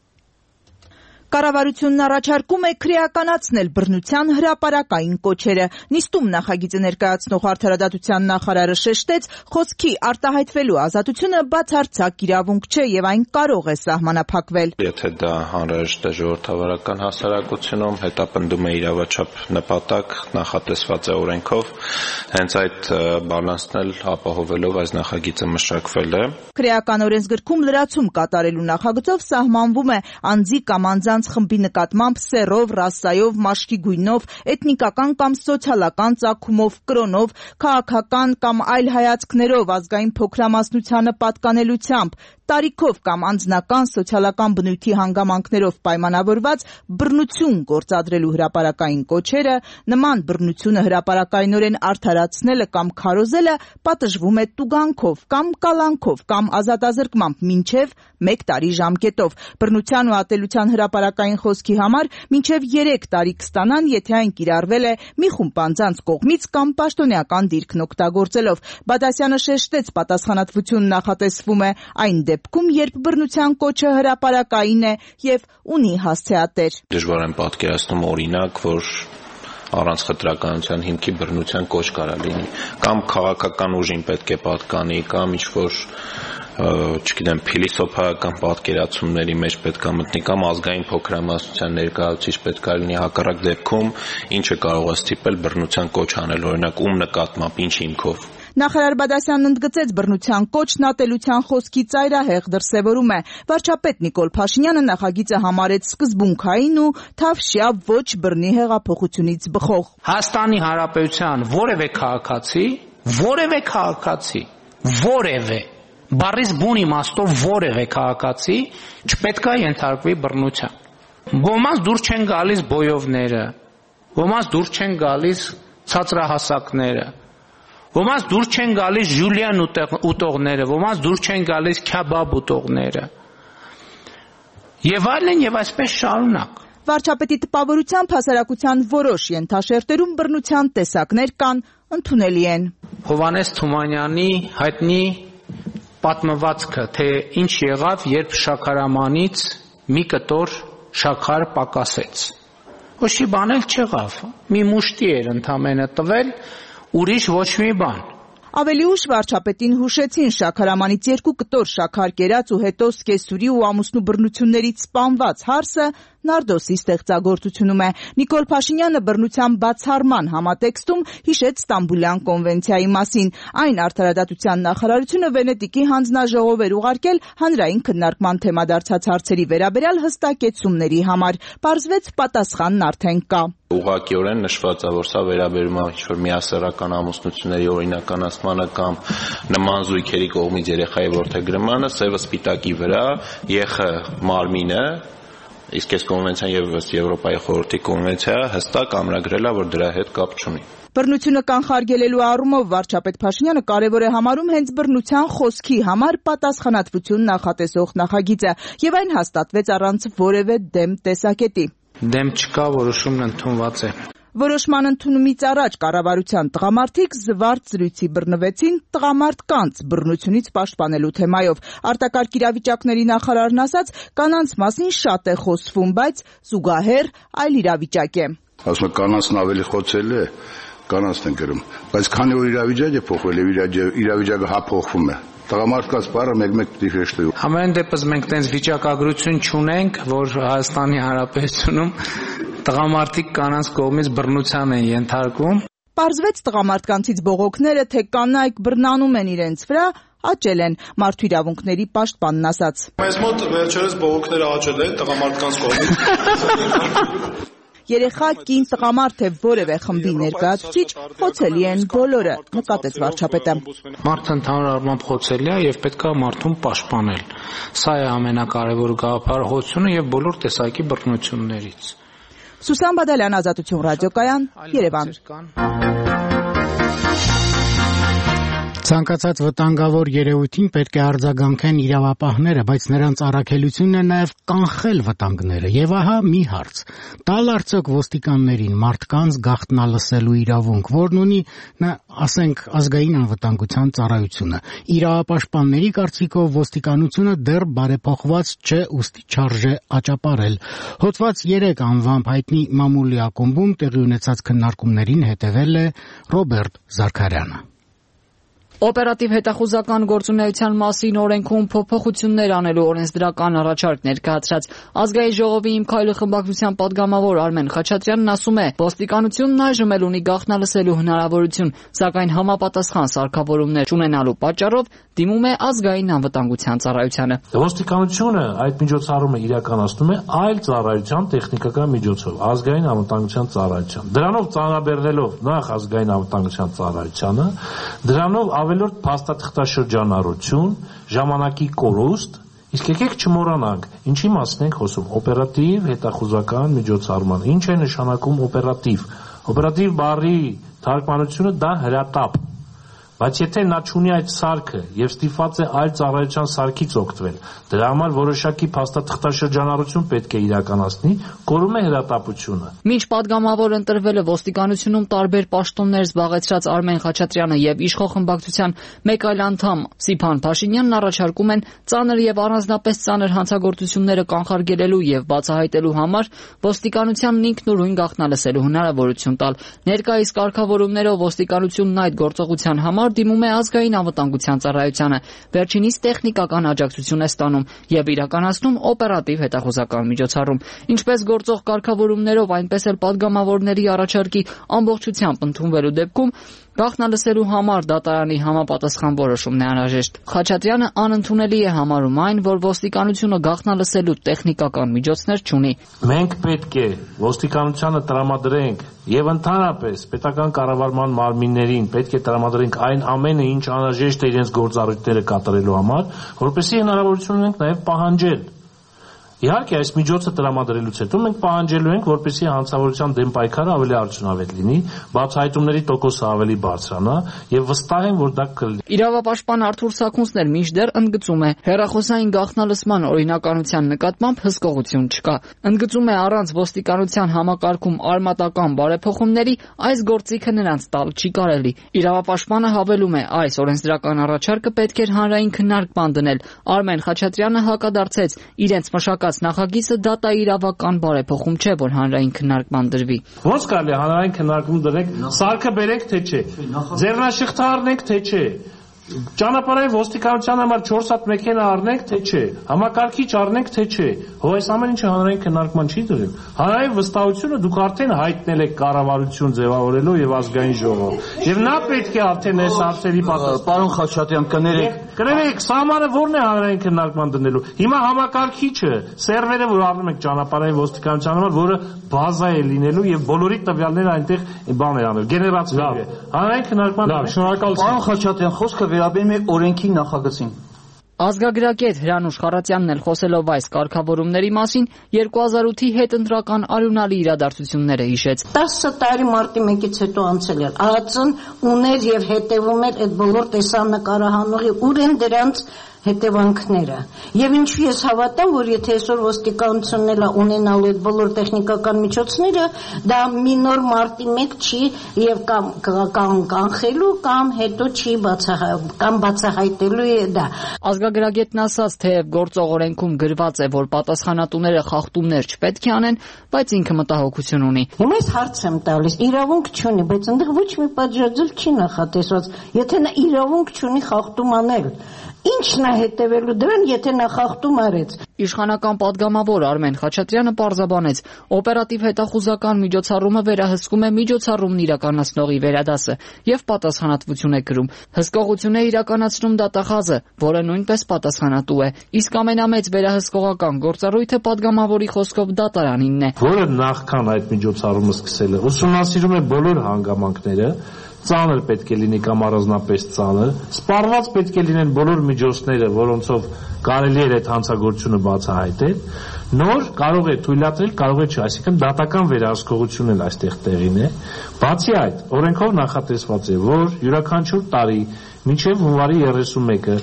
Կառավարությունն առաջարկում է քրեականացնել բռնության հրապարակային կոչերը։ Նիստում նախագիծը ներկայացնող Արդարադատության նախարարը շեշտեց, խոսքի արտահայտվելու ազատությունը բացարձակ իրավունք չէ եւ այն կարող է սահմանափակվել։ Եթե դա հանրահրաշք է ժողովրդավարական հասարակությունում, հետապնդում է իրավաչափ նպատակ, նախատեսված է օրենքով, հենց այդ բալանսն էլ ապահովելով այս նախագիծը մշակվել է։ Քրեական օրենսգրքում լրացում կատարելու նախագծով սահմանվում է անձի կամ անձանց խմբի նկատմամբ սեռով, ռասայով, մաշկի գույնով, էթնիկական կամ սոցիալական ծագումով, կրոնով, քաղաքական կամ այլ հայացքներով, ազգային փոքրամասնությանը պատկանելությամբ, տարիքով կամ անձնական սոցիալական բնույթի հանգամանքներով պայմանավորված բռնություն գործադրելու հրապարակային կոչերը, նման բռնությունը հրապարակայնորեն արդարացնելը կամ քարոզելը պատժվում է տուգանքով կամ կալանքով կամ ազատազրկմամբ մինչև մեկ տարի ժամկետով։ Բռնության ու ատելության հրապարակային խոսքի համար մինչև երեք տարի կստանան, եթե այն կիրառվել է մի խումբ անձանց կողմից կամ պաշտոնեական դիրքն օգտագործելով։ Բադասյանը շեշտեց, պատասխանատվություն նախատեսվում է այն դեպքում, երբ բռնության կոչը հրապարակային է եւ ունի հասցեատեր։ Դժվար եմ պատկերացնում օրինակ, որ առանց խտրականության հիմքի բռնության կոչ կարա լինի, կամ քաղաքական ուժին պետք է պատկանի, կամ ինչ-որ չգիտեմ, փիլիսոփայական պատկերացումների մեջ պետք է մտնի, կամ ազգային փոքրամասնության ներկայացուցիչ պետք է լինի, հակառակ դեպքում ինչը կարող է ստիպել բռնության կոչ անել, օրինակ ում նկատմամբ, ինչ հիմքով։ Նախարար Բադասյանն ընդգծեց, բռնության կոչն ատելության խոսքի ծայրահեղ դրսևորում է։ Վարչապետ Նիկոլ Փաշինյանը նախագիծը համարեց սկզբունքային ու թավշյա ոչ բռնի հեղափոխությունից բխող։ Հայաստանի Հանրապետության որևէ քաղաքացի, որևէ քաղաքացի, որևէ բառից բուն իմաստով որևէ քաղաքացի չպետք է ենթարկվի բռնության։ Ոմանց դուր չեն գալիս բոյովները, ոմանց դուր չեն գալիս ցածրահասակները, ոմանց դուր չեն գալիս ժուլիան ուտողները, ոմանց դուր չեն գալիս քյաբաբ ուտողները։ Եվ այլն եւ այսպես շարունակ։ Վարչապետի տպավորությամբ հասարակության որոշ ենթաշերտերում բռնության տեսակներ կան, ընդունելի են։ Հովհաննես Թումանյանի հայտնի պատմվածքը, թե ինչ եղավ, երբ շաքարամանից մի կտոր շաքար պակասեց։ Ոչ մի բան էլ չեղավ, մի մուշտի էր ընդամենը տվել, ուրիշ ոչ մի բան։ Ավելի ուշ վարչապետին հուշեցին շաքարամանից երկու կտոր շաքար կերած ու հետո սկեսուրի ու ամուսնու բռնություններից սպանված հարսը Նարդոսի ստեղծագործությունում է։ Նիկոլ Փաշինյանը բռնության բացառման համատեքստում հիշեց Ստամբուլյան կոնվենցիայի մասին։ Այն արդարադատության նախարարությունը Վենետիկի հանձնաժողով էր ուղարկել հանրային քննարկման թեմա դարձած հարցերի վերաբերյալ հստակեցումների համար։ Պարզվեց պատասխանն արդեն կա։ Ուղղակիորեն նշված է, որ սա վերաբերում է ինչ-որ միասեռական ամուսնությունների օրինականացմանը կամ նման զույգերի կողմից երեխայի որդեգրմանը, սևը սպիտակի վրա, ԵԽ մարմինը, իսկ այս կոնվենցիան եւ Եվրոպայի խորհրդի կոնվենցիա հստակ ամրագրել է, որ դրա հետ կապ չունի։ Բռնությունը կանխարգելելու առումով վարչապետ Փաշինյանը կարևոր է համարում հենց բռնության խոսքի համար պատասխանատվություն նախատեսող նախագիծը, եւ այն հաստատվեց առանց որևէ դեմ տեսակետի։ Դեմ չկա, որոշումն ընդունված է։ Որոշման ընդունումից առաջ կառավարության տղամարդիկ զվարթ զրույցի բռնվեցին տղամարդկանց բռնությունից պաշտպանելու թեմայով։ Արտակարգ իրավիճակների նախարարն ասաց, կանանց մասին շատ է խոսվում, բայց զուգահեռ այլ իրավիճակ է։ Ասում է կանանցն ավելի խոցել է, կանանցն են գրում, բայց քանի որ իրավիճակը փոխվել է, իրավիճակը հա փոխվում է։ Տղամարդկանց բառը մեկ-մեկ պիտի հեշտվի։ Համենայն դեպս մենք տենց վիճակագրություն չունենք, որ Հայաստանի Հանրապետությունում տղամարդիկ կանանց կողմից բռնության են ենթարկվում։ Պարզվեց տղամարդկանցից բողոքները, թե կանայք բռնանում են իրենց վրա, աճել են, մարդու իրավունքների պաշտպանն ասաց։ Մեզ մոտ վերջերս բողոքները աճել են տղամարդկանց կողմից։ Երեխա, կին, տղամարդ թե որևէ խմբի ներկայացուցիչ խոցելի են բոլորը, նկատեց վարչապետը։ Մարդը ընդհանուր առմամբ խոցելի է եւ պետք է մարդուն պաշտպանել։ Սա է ամենակարևոր գաղափարախոսությունը եւ բոլոր տեսակի բռնություններից։ Սուսան Բադալյան, Ազատություն ռադիոկայան, Երևան։ Ցանկացած վտանգավոր երևույթին պետք է արձագանքեն իրավապահները, բայց նրանց առաքելությունն է նաև կանխել վտանգները։ Եվ ահա մի հարց. տալ արդյոք ոստիկաններին մարդկանց գաղտնալսելու իրավունք, որն ունի, ասենք, ազգային անվտանգության ծառայությունը։ Իրավապաշտպանների կարծիքով ոստիկանությունը դեռ բարեփոխված չէ, ուստի չարժե աճապարել։ Հոդված երեք անվամբ հայտնի մամուլի ակումբում տեղի ունեցած քննարկումներին հետևել է Ռոբերտ Զարքարյանը։ Օպերատիվ հետախուզական գործունեության մասին օրենքում փոփոխություններ անելու օրենսդրական առաջարկ ներկայացրած Ազգային ժողովի Իմ քայլը խմբակցության падգամավոր Արմեն Խաչատրյանն ասում է, ոստիկանությունն այժմ էլ ունի գաղտնալսելու հնարավորություն, սակայն համապատասխան սարքավորումներ չունենալու պատճառով դիմում է ազգային անվտանգության ծառայությանը։ Ոստիկանությունը այդ միջոցառումը իրականացնում է այլ ծառայության տեխնիկական միջոցով, ազգային անվտանգության ծառայության։ Դրանով ծանրաբեռնելով նախ ազգային անվտանգության ծառայությանը, դրանով ավելորդ փաստաթղթաշրջանառություն, ժամանակի կորուստ, իսկ եկեք չմոռանանք, ինչի մասին ենք խոսում, օպերատիվ հետախուզական միջոցառման։ Ինչ է նշանակում օպերատիվ։ Օպերատիվ բառի թարգմանությունը դա հրատապ։ Բայց եթե նա չունի այդ սարքը եւ ստիպված է այլ ծառայության սարքից օգտվել, դրա համար որոշակի փաստաթղթաշրջանառություն պետք է իրականացնի, կորում է հրատապությունը։ Մինչ падգամավոր ընտրվելը ոստիկանությունում տարբեր պաշտոններ զբաղեցրած Արմեն Խաչատրյանը եւ իշխող խմբակցության մեկ այլ անդամ Սիփան Փաշինյանն առաջարկում են ծանր եւ առանձնապես ծանր հանցագործությունները կանխարգելելու եւ բացահայտելու համար ոստիկանությանն ինքնուրույն գաղտնալսելու հնարավորություն տալ։ Ներկայիս կարգավորումներով ոստիկանությունն այդ գործողության համար դիմում է ազգային անվտանգության ծառայությանը, վերջինիս տեխնիկական աջակցություն է ստանում եւ իրականացնում օպերատիվ հետախուզական միջոցառում։ Ինչպես գործող կարգավորումներով, այնպես էլ падգամավորների առաջարկի ամբողջությամբ ընդունվելու դեպքում գաղտնալսելու համար դատարանի համապատասխան որոշումն է անհրաժեշտ։ Խաչատրյանը անընդունելի է համարում այն, որ ոստիկանությունը գաղտնալսելու տեխնիկական միջոցներ չունի։ Մենք պետք է ոստիկանությանը տրամադրենք Եվ ընդհանրապես պետական կառավարման մարմիններին պետք է տրամադրենք այն ամենը, ինչ անհրաժեշտ է իրենց գործառույթները կատարելու համար, որպեսզի հնարավորություն ունենք նաև պահանջել։ Իհարկե, այս միջոցը տրամադրելուց հետո մենք պահանջելու ենք, որպեսզի հանցավորության դեմ պայքարը ավելի արդյունավետ լինի, բացահայտումների տոկոսը ավելի բարձրանա եւ վստահ եմ, որ դա կլինի։ Իրավապաշտպան Արթուր Սաքունցն էլ մինչդեռ ընդգծում է, հեռախոսային գաղտնալսման օրինականության նկատմամբ հսկողություն չկա։ Ընդգծում է, առանց ոստիկանության համակարգում արմատական բարեփոխումների այս գործիքը նրանց տալ չի կարելի։ Իրավապաշտպանը հավելում է, այս օրենսդրական առաջարկը պետք էր հանրային քննարկման դնել։ Արմեն Խաչատրյանը հակադարձեց, իրենց մշակած նախագիծը դատաիրավական բարեփոխում չէ, որ հանրային քննարկման դրվի։ Ոնց կարելի է հանրային քննարկում դրեք, սարքը բերեք թե չէ, ձեռնաշղթա առնեք թե չէ, ճանապարհային ոստիկանության համար չորս հատ մեքենա առնենք թե չէ, համակարգիչ առնենք թե չէ, հո այս ամեն ինչը հանրային քննարկման չի դրել։ Հանրային վստահությունը դուք արդեն հայտնել եք կառավարություն ձևավորելու եւ ազգային ժողով։ Եվ նա պետք է արդեն այս հարցերի պատասխան։ Պարոն Խաչատրյան, կներեք, կներեք, սահմանը ո՞րն է հանրային քննարկման դնելու։ Հիմա համակարգիչը, սերվերը, որ առնում եք ճանապարհային ոստիկանության համար, որը բազա է լինելու եւ բոլորի տվյալները այնտեղ բան է անել, գեներացվել է։ Հանրային քննարկման։ Լավ, շնորհակալություն։ Պարոն Խաչատրյան, խոսքը վերաբերում է օրենքի նախագծին։ Ազգագրագետ Հրանուշ Խառատյանն էլ խոսելով այս կարգավորումների մասին երկու հազար ութի հետընտրական արյունալի իրադարձությունները հիշեց։ տասը տարի մարտի մեկից հետո անցել էր։ ԱԱԾ-ն ուներ եւ հետեւում էր այդ բոլոր տեսանկարահանողի ուր են դրանց հետևանքները։ Եվ ինչու ես հավատամ, որ եթե այսօր ոստիկանությունն էլ ունենալու այդ բոլոր տեխնիկական միջոցները, դա մի նոր մարտի մեկ չի եւ կամ կամ կանխելու կամ հետո չի կամ բացահայտելու է դա։ Ազգագրագետն ասաց, թեև գործող օրենքում գրված է, որ պատասխանատուները խախտումներ չպետք է անեն, բայց ինքը մտահոգություն ունի։ Հիմա ես հարց եմ տալիս, իրավունք չունի, բայց այնտեղ ոչ մի պատժածել չի նախատեսված։ Եթե նա իրավունք չունի խախտում անել, ի՞նչն է հետևելու դրան, եթե նա խախտում արեց։ Իշխանական падգամավոր Արմեն Խաչատրյանը պարզաբանեց, օպերատիվ հետախուզական միջոցառումը վերահսկում է միջոցառումն իրականացնողի վերադասը եւ պատասխանատվություն է կրում։ Հսկողություն է իրականացնում դատախազը, որը նույնպես պատասխանատու է, իսկ ամենամեծ վերահսկողական գործառույթը падգամավորի խոսքով դատարանինն է, որը նախքան այդ միջոցառումը սկսել է, ուսումնասիրում է բոլոր հանգամանքները, ծանր պետք է լինի կամ առանձնապես ծանր, սպառված պետք է լինեն բոլոր միջոցները, որոնցով կարելի է այդ հանցագործությունը բացահայտել, նոր կարող է թույլատրել, կարող է չէ, այսինքն դատական վերահսկողություն էլ այստեղ տեղին է։ Բացի այդ, օրենքով նախատեսված է, որ յուրաքանչյուր տարի մինչև հունվարի երեսունմեկը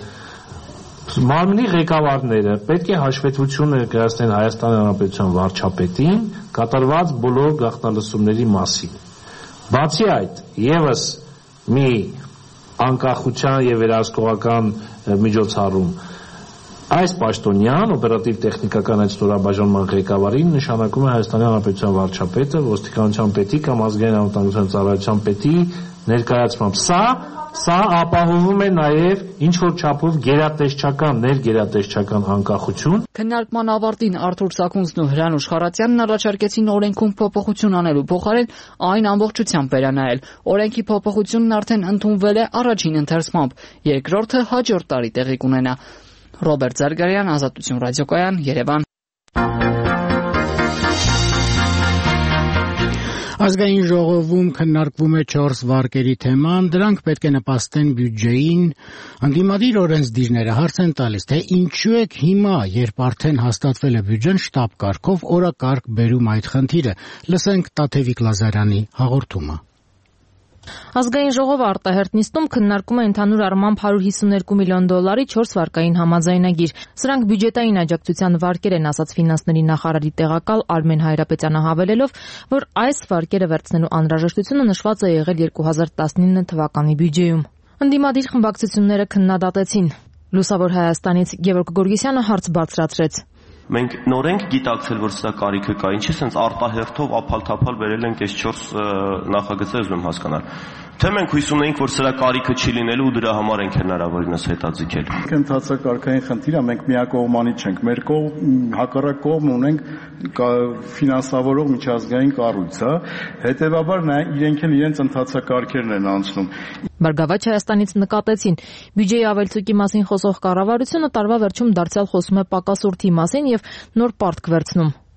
մարմնի ղեկավարները պետք է հաշվետվություն ներկայացնեն Հայաստանի Հանրապետության վարչապետին կատարված բոլոր գաղտնալսումների մասին։ Բացի այդ, եւս մի անկախության եւ վերահսկողական միջոցառում այս պաշտոնյան օպերատիվ տեխնիկական այդ ստորաբաժանման ղեկավարին նշանակում է Հայաստանի Հանրապետության վարչապետը, ոստիկանության պետի կամ ազգային անվտանգության ծառայության պետի ներկայացմամբ։ Սա Սա ապահովում է նաև ինչ որ չափով գերատեսչական, ներգերատեսչական անկախություն։ Քննարկման ավարտին Արթուր Սաքունցն ու Հրանուշ Խառատյանն առաջարկեցին օրենքում փոփոխություն անելու փոխարեն այն ամբողջությամբ վերանայել։ Օրենքի փոփոխությունն արդեն ընդունվել է առաջին ընթերցմամբ, երկրորդը հաջորդ տարի տեղի կունենա։ Ռոբերտ Զարգարյան, Ազատություն ռադիոկայան, Երևան։ Ազգային ժողովում քննարկվում է չորս վարկերի թեման, դրանք պետք է նպաստեն բյուջեին։ Ընդդիմադիր օրենսդիրները հարց են տալիս, թե ինչու եք հիմա, երբ արդեն հաստատվել է բյուջեն, շտապ կարգով օրակարգ բերում այդ խնդիրը։ Լսենք Տաթևիկ Լազարյանի հաղորդումը։ Ազգային ժողովը արտահերթ նիստում քննարկում է ընդհանուր առմամբ հարյուր հիսուններկու միլիոն դոլարի չորս վարկային համաձայնագիր։ Սրանք բյուջետային աջակցության վարկեր են, ասաց ֆինանսների նախարարի տեղակալ Արմեն Հայրապետյանը, հավելելով, որ այս վարկերը վերցնելու անհրաժեշտությունը նշված է եղել երկու հազար տասնինը թվականի բյուջեում։ Ընդդիմադիր խմբակցությունները քննադատեցին։ Լուսավոր Հայաստանից Գևորգ Գորգիսյանը հարց բարձրացրեց։ Մենք նոր ենք գիտակցել, որ սա կարիքը կա, ինչի՞ սենց արտահերթով ափալ-թափալ վերել ենք այս չորս նախագծը, ուզում եմ հասկանալ։ Թե մենք հույս ունենք, որ սրա կարիքը չի լինելու ու դրա համար ենք հնարավորինս հետաձգել։ Ընթացակարգային խնդիր է, մենք միակողմանի չենք։ Մեր կողմ հակառակ կողմ ունենք ֆինանսավորող միջազգային կառույց, հա։ Հետևաբար նա իրենք էլ իրենց ընթացակարգերն են անցնում։ Բարգավաճ Հայաստանից նկատեցին, բյուջեի ավելցուկի մասին խոսող կառավարությունը տարվա վերջում դարձյալ խոսում է պակասուրդի մասին եւ նոր պարտք վերցնում։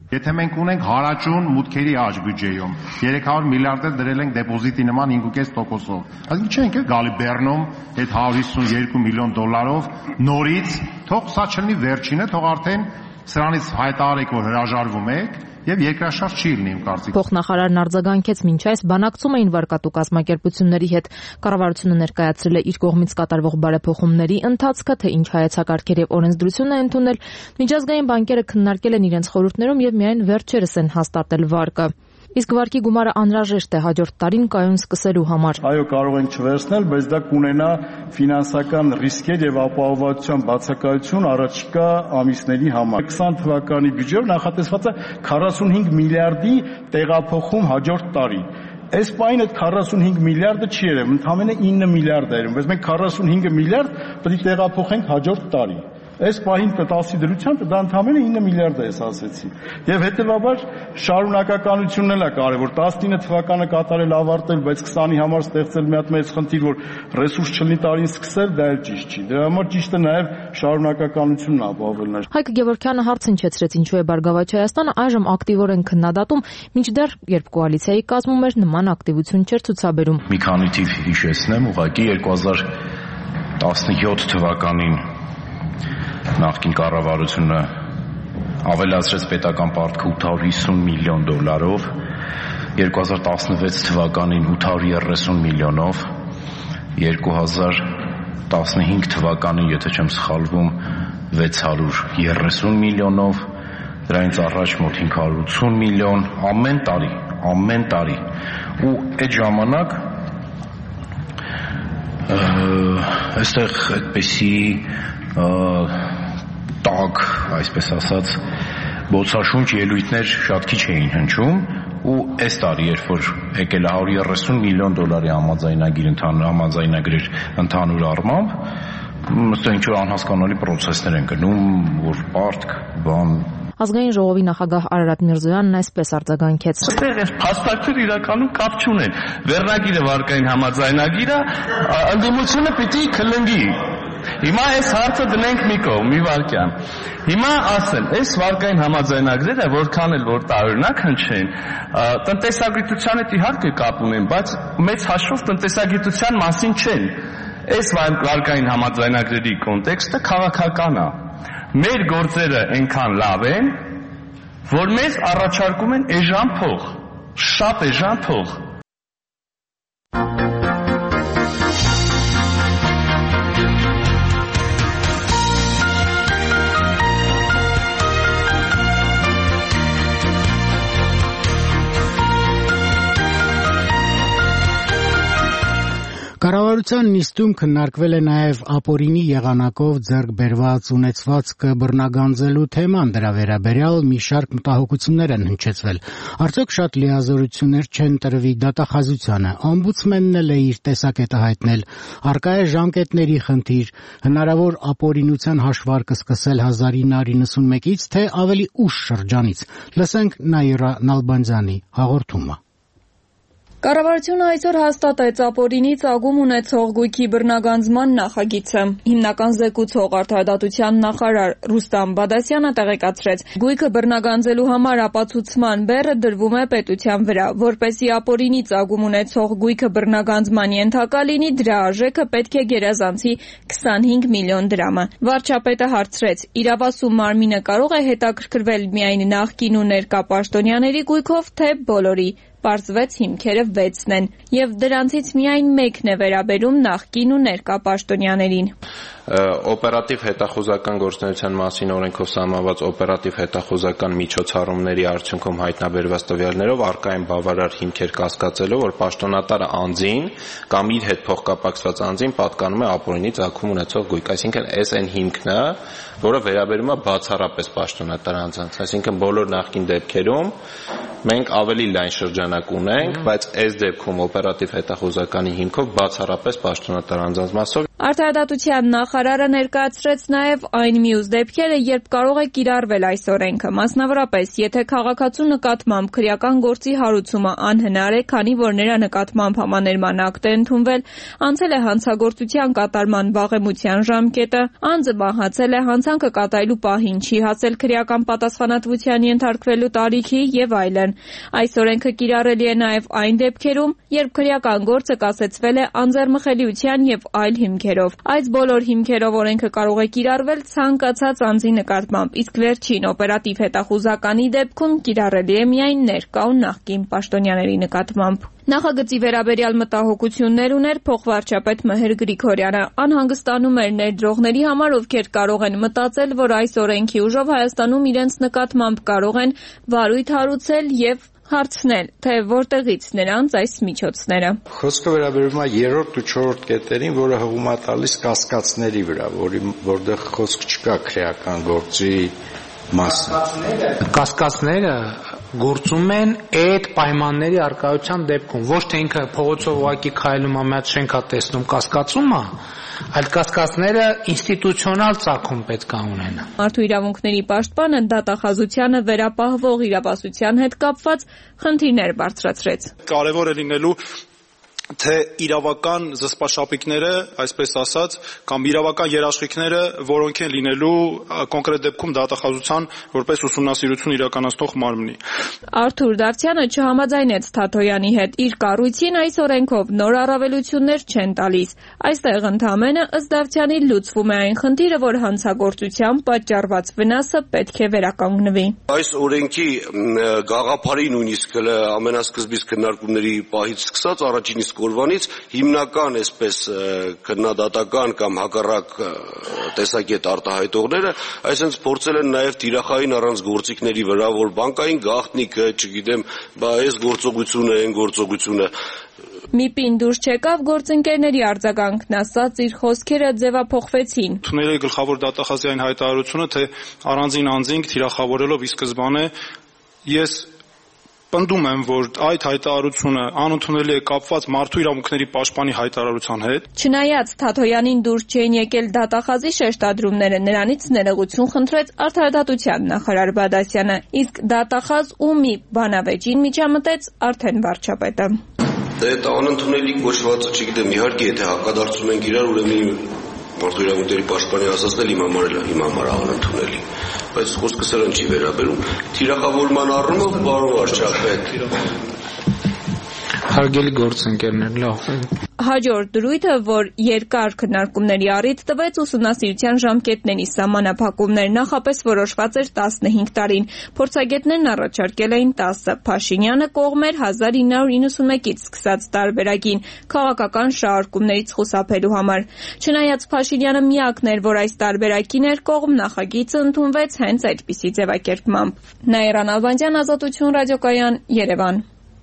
Եթե մենք ունենք հարաճուն մուտքերի աճ բյուջեում, երեք հարյուր միլիարդ էլ դրել ենք դեպոզիտի նման հինգ կես տոկոսով, այսինքն չենք է գալի Բեռնում այդ հարյուր հիսուն երկու միլիոն դոլարով նորից, թող սա չլինի վերջինը, թող արդեն սրանից հայտարարեք, որ հրաժարվում եք եւ երկրաշարժ չի լինի իմ կարծիքով։ Փոխնախարարն արձագանքեց մինչ այս բանակցում էին վարկատու կազմակերպությունների հետ։ Կառավարությունը ներկայացրել է իր կողմից կատարվող բարեփոխումների ընթացքը, թե ինչ հայեցակարգեր եւ օրենսդրություն է ընդունել։ Միջազգային բանկերը քննարկել են իրենց խորհուրդներում եւ միայն վերջերս են հաստատել վարկը։ Իսկ վարկի գումարը անհրաժեշտ է հաջորդ տարին կայուն սկսելու համար։ Այո, կարող ենք չվերցնել, բայց դա կունենա ֆինանսական ռիսկեր եւ ապահովության բացակայություն առաջիկա ամիսների համար։ քսան թվականի բյուջեով նախատեսված է քառասունհինգ միլիարդի տեղափոխում հաջորդ տարի։ Այս պայն այդ քառասունհինգ միլիարդը չի երևում, ընդամենը ինը միլիարդ է երևում, բայց մենք քառասունհինգ միլիարդ պետք է տեղափոխենք հաջորդ տարի։ Այս պահին տասի դրությամբ դա ընդամենը ինը միլիարդ է, ես ասեցի։ Եվ հետևաբար շարունակականությունն էլ է կարևոր։ տասնինը թվականը կատարել ավարտել, բայց քսանի համար ստեղծել մի հատ մեծ խնդիր, որ ռեսուրս չլինի տարին սկսել, դա էլ ճիշտ չի։ Դրա համար ճիշտը նաև շարունակականությունն ապահովելն է։ Հայկ Գևորգյանը հարց հնչեցրեց, ինչու է Բարգավաճ Հայաստանը այժմ ակտիվորեն քննադատում, մինչդեռ երբ կոալիցիայի կազմում էր նման ակտիվություն չէր ցուցաբերում։ Մի քանի թիվ հիշեցնեմ, ուղղակի երկու հազար տասնյոթ թվականին նախկին կառավարությունը ավելացրեց պետական պարտքը ութ հարյուր հիսուն միլիոն դոլարով, երկու հազար տասնվեց թվականին ութ հարյուր երեսուն միլիոնով, երկու հազար տասնհինգ թվականին, եթե չեմ սխալվում, վեց հարյուր երեսուն միլիոնով, դրանից առաջ մոտ հինգ հարյուր ութսուն միլիոն, ամեն տարի, ամեն տարի։ Ու այդ ժամանակ այստեղ այդպեսի տակ, այսպես ասած, բոցաշունչ ելույթներ շատ քիչ էին հնչում ու այս տարի, երբ որ եկել է հարյուր երեսուն միլիոն դոլարի համաձայնագիր համաձայնագրեր ընդհանուր առմամբ, ըստ ինչ-որ անհասկանալի պրոցեսներ են գնում, որ պարտք, բան։ Ազգային ժողովի նախագահ Արարատ Միրզոյանն այսպես արձագանքեց. Այստեղ այս փաստարկները իրականում կապ չունեն։ Վերնագիրը վարկային համաձայնագիրը, ընդդիմությունը պիտի քլնգի։ Հիմա այս հարցը դնենք մի կողմ, մի վարքյան։ Հիմա ասեմ, այս վարկային համաձայնագրերը որքան էլ որ տարօրինակ հնչեն, տնտեսագիտության հետ իհարկե կապ ունեն, բայց մեծ հաշվով տնտեսագիտության մասին չեն։ Այս վարկային համաձայնագրերի կոնտեքստը քաղաքական է։ Մեր գործերը այնքան լավ են, որ մեզ առաջարկում են էժան փող, շատ էժան փող։ Կառավարության նիստում քննարկվել է նաև ապօրինի եղանակով ձեռք բերված ունեցվածքը բռնագանձելու թեման, դրա վերաբերյալ մի շարք մտահոգություններ են հնչեցվել։ Արդյոք շատ լիազորություններ չեն տրվի դատախազությանը, օմբուդսմենն էլ է իր տեսակետը հայտնել, առկա է ժամկետների խնդիր, հնարավոր ապօրինության հաշվարկը սկսել հազար ինը հարյուր նվաթ թե ավելի ուշ շրջանից։ Լսենք Նաիրա Նալբանդյանի հաղորդումը։ Կառավարությունը այսօր հաստատեց ապօրինի ծագում ունեցող գույքի բռնագանձման նախագիծը։ Հիմնական զեկուցող արդարադատության նախարար Ռուստամ Բադասյանը տեղեկացրեց, գույքը բռնագանձելու համար ապացուցման բեռը դրվում է պետության վրա, որպեսզի ապօրինի ծագում ունեցող գույքը բռնագանձման ենթակա լինի, դրա արժեքը պետք է գերազանցի քսանհինգ միլիոն դրամը։ Վարչապետը հարցրեց, իրավասու մարմինը կարող է հետաքրքրվել միայն նախկին ու ներկա պաշտոնյաների գույքով, թե բոլորի։ Պարզվեց հիմքերը վեցն են, եւ դրանցից միայն մեկն է վերաբերում նախկին ու ներկա պաշտոնյաներին։ Օպերատիվ հետախուզական գործունեության մասին օրենքով սահմանված օպերատիվ հետախուզական միջոցառումների արդյունքում հայտնաբերված տվյալներով առկա են բավարար հիմքեր կասկածելով, որ պաշտոնատարը անձին կամ իր հետ փոխկապակցված անձին պատկանում է ապօրինի ծագում ունեցող գույք, այսինքն այս այն հիմքն է, որը վերաբերում է բացառապես պաշտոնատար անձանց, այսինքն բոլոր նախկին դեպքերում մենք ավելի լայն շրջանակ ունենք, բայց այս դեպքում օպերատիվ հետախուզականի հիմքով բացառապես պաշտոնատար անձանց մասով։ Արդարադատության նախարարը ներկայացրեց նաև այն մյուս դեպքերը, երբ կարող է կիրառվել այս օրենքը, մասնավորապես, եթե քաղաքացու նկատմամբ քրեական գործի հարուցումը անհնար է, քանի որ նրա նկատմամբ համաներման ակտ է ընդունվել, անցել է հանցագործության կատարման վաղեմության ժամկետը, անձը մահացել է, հանցանքը կատարելու պահին չի հասել քրեական պատասխանատվության ենթարկվելու տարիքի եւ այլն։ Այս օրենքը կիրառելի է նաև այն դեպքերում, երբ քրեական գործը կասեցվել է անձեռմխելիության եւ այլ հիմքերով։ Այս բոլոր հիմքերով օրենքը կարող է կիրառվել ցանկացած անձի նկատմամբ, իսկ վերջին օպերատիվ հետախուզականի դեպքում կիրառելի է միայն ներկա ու նախկին պաշտոնյաների նկատմամբ։ Նախագծի վերաբերյալ մտահոգություններ ուներ փոխվարչապետ Մհեր Գրիգորյանը, անհանգստանում էր ներդրողների համար, ովքեր կարող են մտածել, որ այս օրենքի ուժով Հայաստանում իրենց նկատմամբ կարող են վարույթ հարուցել եւ հարցնել, թե որտեղից նրանց այս միջոցները։ Խոսքը վերաբերում է երրորդ ու չորրորդ կետերին, որը հղում է տալիս կասկածների վրա, որի որտեղ խոսք չկա քրեական գործի մասին։ Կասկածները գործում են այդ պայմանների արկայության դեպքում, ոչ թե ինքը փողոցով ուղակի քայլում է, մի հատ շենք է տեսնում, կասկածում է, այլ կասկածները ինստիտուցիոնալ ծագում պետք է ունենան։ Մարդու իրավունքների պաշտպանը դատախազությանը վերապահվող իրավասության հետ կապված խնդիրներ բարձրացրեց։ Կարևոր է լինելու թե իրավական զսպաշապիկները, այսպես ասած, կամ իրավական երաշխիքները, որոնք են լինելու կոնկրետ դեպքում դատախազության որպես ուսումնասիրություն իրականացնող մարմնի։ Արթուր Դավթյանը չհամաձայնեց Թաթոյանի հետ, իր կառույցին այս օրենքով նոր առավելություններ չեն տալիս։ Այստեղ ընդհանրապես ըստ Դավթյանի լուծվում է այն խնդիրը, որ հանցագործությամբ պատճառված վնասը պետք է վերականգնվի։ Այս օրենքի գաղափարի նույնիսկ ամենասկզբից քննարկումների պահից սկսած առաջին իսկ օրվանից հիմնական այսպես քննադատական կամ հակառակ տեսակետ արտահայտողները այսինքն փորձել են նաև թիրախային առանց գործիքների վրա, որ բանկային գաղտնիքը, չգիտեմ, բա այս գործողությունը, այն գործողությունը Մի պին դուրս չեկավ գործընկերների արձագանքն, ասած իր խոսքերը ձևափոխվեցին։ Ընդունել է գլխավոր դատախազի այն հայտարարությունը, թե առանձին անձինք թիրախավորելով ի սկզբանե ես պնդում եմ, որ այդ հայտարարությունը անընդունելի է կապված մարդու իրավունքների պաշտպանի հայտարարության հետ։ Չնայած Թաթոյանին դուրս չէին եկել դատախազի շեշտադրումները, նրանից ներողություն խնդրեց արդարադատության նախարար Բադասյանը, իսկ դատախազ ու մի բանավեճին միջամտեց արդեն վարչապետը։ Դե այդ անընդունելի կոչվածը, չգիտեմ, իհարկե, եթե հակադարձում ենք իրար, ուրեմն մարդու իրավունքների պաշտպանի ասածն էլ իմ համար էլ իմ համար անընդունելի։ Բայց խոսքը սրան չի վերաբերում։ Թիրախավորման առումով բարով վարչապետ։ Հարգելի գործընկերներ, լավ։ Հաջորդ դրույթը, որ երկար քննարկումների առիթ տվեց ուսումնասիրության ժամկետների սահմանափակումներ, նախապես որոշված էր տասնհինգ տարին։ Փորձագետներն առաջարկել էին տասը։ Փաշինյանը կողմ էր հազար ինը հարյուր իննսունմեկից սկսած տարբերակին քաղաքական շահարկումներից խուսափելու համար։ Չնայած Փաշինյանը միակն էր, որ այս տարբերակին էր կողմ, նախագիծը ընդունվեց հենց այդպիսի ձևակերպմամբ։ Նաիրա Նալբանդյան, Ազատություն ռադիոկայան, Երևան։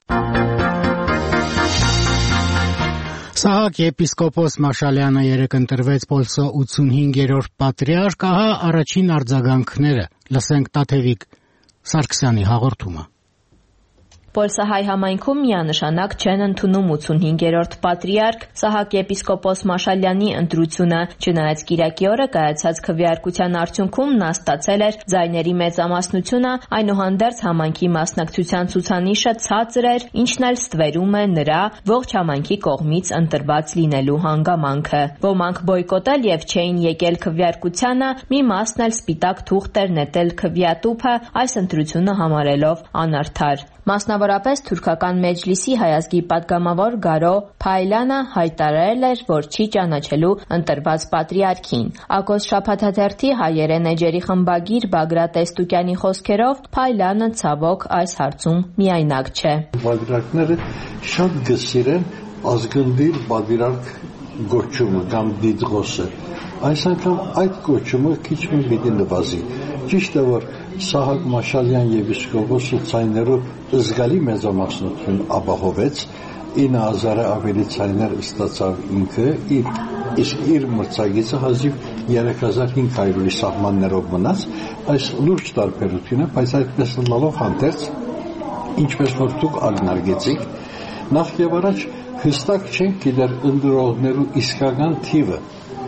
Սահակ եպիսկոպոս Մաշալյանը երեկ ընտրվեց Պոլսո ութսունհինգերորդ պատրիարք, ահա առաջին արձագանքները, լսենք Տաթևիկ Սարգսյանի հաղորդումը։ Պոլսահայ համայնքում միանշանակ չեն ընդունում ութսունհինգերորդ պատրիարք Սահակ եպիսկոպոս Մաշալյանի ընտրությունը, չնայած կիրակի օրը կայացած քվեարկության արդյունքում նա ստացել էր ձայների մեծամասնությունը, այնուհանդերձ համայնքի մասնակցության ցուցանիշը ցածր էր, ինչն էլ ստվերում է նրա ողջ համայնքի կողմից ընտրված լինելու հանգամանքը։ Ոմանք բոյկոտել եւ չէին եկել քվեարկությանը, մի մասն էլ սպիտակ թուղթ էր նետել քվեատուփը, այս ընտրությունը համարելով անարդար։ Մասնավորապես թուրքական մեջլիսի հայազգի պատգամավոր Գարո Փայլյանը հայտարարել էր, որ չի ճանաչելու ընտրված պատրիարքին։ Ակոս շաբաթաթերթի հայերեն էջերի խմբագիր Բագրատ Տեստուկյանի խոսքերով Փայլյանը ցավոք այս հարցում միայնակ չէ։ Պատրիարքները շատ գսիրեն ազգնդիր պատրիարք գոչումը կամ դիդղոսը։ Այս անգամ այդ կոչումը քիչ մի պիտի նվազի։ Ճիշտ է, որ Սահակ Մաշալյան եպիսկոպոսը ցայներով զգալի մեծամասնություն ապահովեց, ինը հազարը ավելի ցայներ ստացավ ինքը, իսկ իր մրցակիցը հազիվ երեք հազար հինգ հարյուրի սահմաններով մնաց, այս լուրջ տարբերություն է, բայց այդպես լալով հանդերձ, ինչպես որ դուք ակնարկեցիք, նախ եւ առաջ հստակ չենք գիտեր ընտրողներու իսկական թիվը,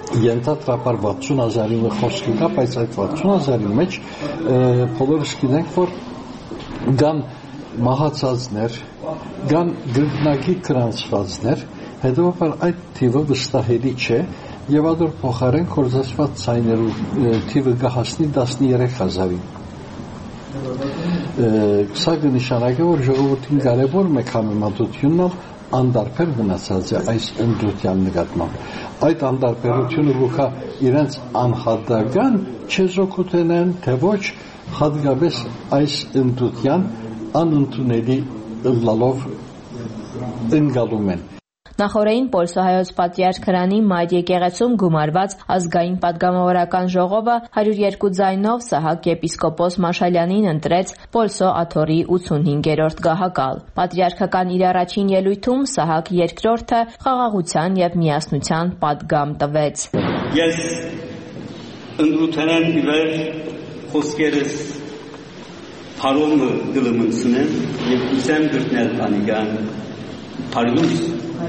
ենթադրաբար վաթսուն հազարի խոսքի կա, բայց այդ վաթսուն հազարի մեջ բոլորս գիտենք, որ կան մահացածներ, կան գրգնակի գրանցվածներ, հետևաբար այդ թիվը վստահելի չէ, եւ ադոր փոխարեն կորզացված ցայներու թիվը կհասնի տասներեք հազարի։ Սա կնշանակի, որ ժողովրդին կարևոր մեկ համեմատությունն անդարբեր մնացած է այս ընդդրության նկատմամբ։ Այդ անդարբերությունը լուքա իրենց անհատական չեզոքութենեն, թե ոչ հատկապես այս ընդդրության անընդունելի լալով ընկալում են։ Նախորդին Պոլսահայոց պատրիարք Հրանի Մայր եկեղեցում գումարված ազգային պատգամավորական ժողովը հարյուր երկու ձայնով Սահակ եպիսկոպոս Մաշալյանին ընտրեց Պոլսո աթոռի ութսունհինգերորդ գահակալ։ Պատրիարքական իր առաջին ելույթում Սահակ երկրորդը խաղաղության եւ միասնության պատգամ տվեց։ Ես ընդրութենեմ իվեր խոսքերս հարոմը դլմնցնեմ եւ ուսեմ գրտնել տանիգան Փարլուս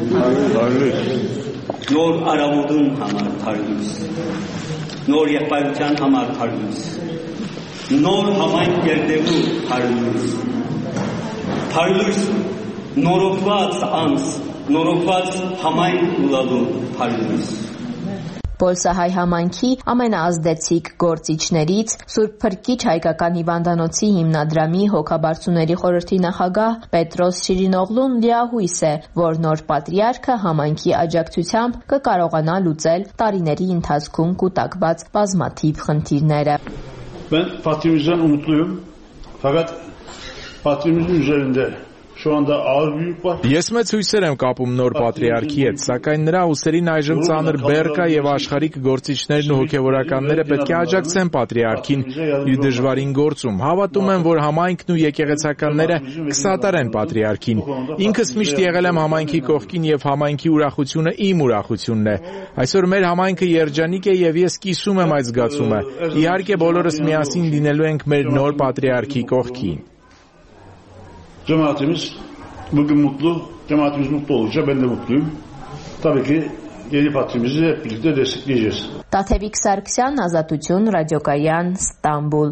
նոր արավոտում համար Փարլուս նոր եղբայրության համար Փարլուս նոր համայն կերտելու Փարլուս Փարլուս նորոգված անց նորոգված համայն ուլալու Փարլուս Պոլսահայ համայնքի ամենաազդեցիկ գործիչներից Սուրբ Փրկիչ հայկական հիվանդանոցի հիմնադրամի հոգաբարձուների խորհրդի նախագահ Պետրոս Շիրինօղլուն լիահույս է, որ նոր պատրիարքը համայնքի աջակցությամբ կկարողանա լուծել տարիների ընթացքում կուտակված բազմաթիվ խնդիրները։ Ben patrimizden umutluyum. Fakat patrimizin üzerinde şu anda ağır bir yük var. Ես մեծ հույսեր եմ կապում նոր պատրիարքի հետ, սակայն նրա ուսերին այժմ ծանր բեռ կա եւ աշխարհիկ գործիչներն ու հոգեվորականները պետք է աջակցեն պատրիարքին իր դժվարին գործում։ Հավատում եմ, որ համայնքն ու եկեղեցականները կսատարեն պատրիարքին։ Ինքս միշտ եղել եմ համայնքի կողքին եւ համայնքի ուրախությունը իմ ուրախությունն է։ Այսօր մեր համայնքը երջանիկ է եւ ես կիսում եմ այդ զգացումը։ Իհարկե բոլորս միասին լինելու ենք մեր նոր պատրիարքի կողքին։ Cemaatimiz bugün mutlu, cemaatimiz mutlu olunca ben de mutluyum. Tabii ki yeni patrimizi hep birlikte destekleyeceğiz. Տաթևիկ Սարգսյան, Ազատություն, Ռադիոկայան, Ստամբուլ։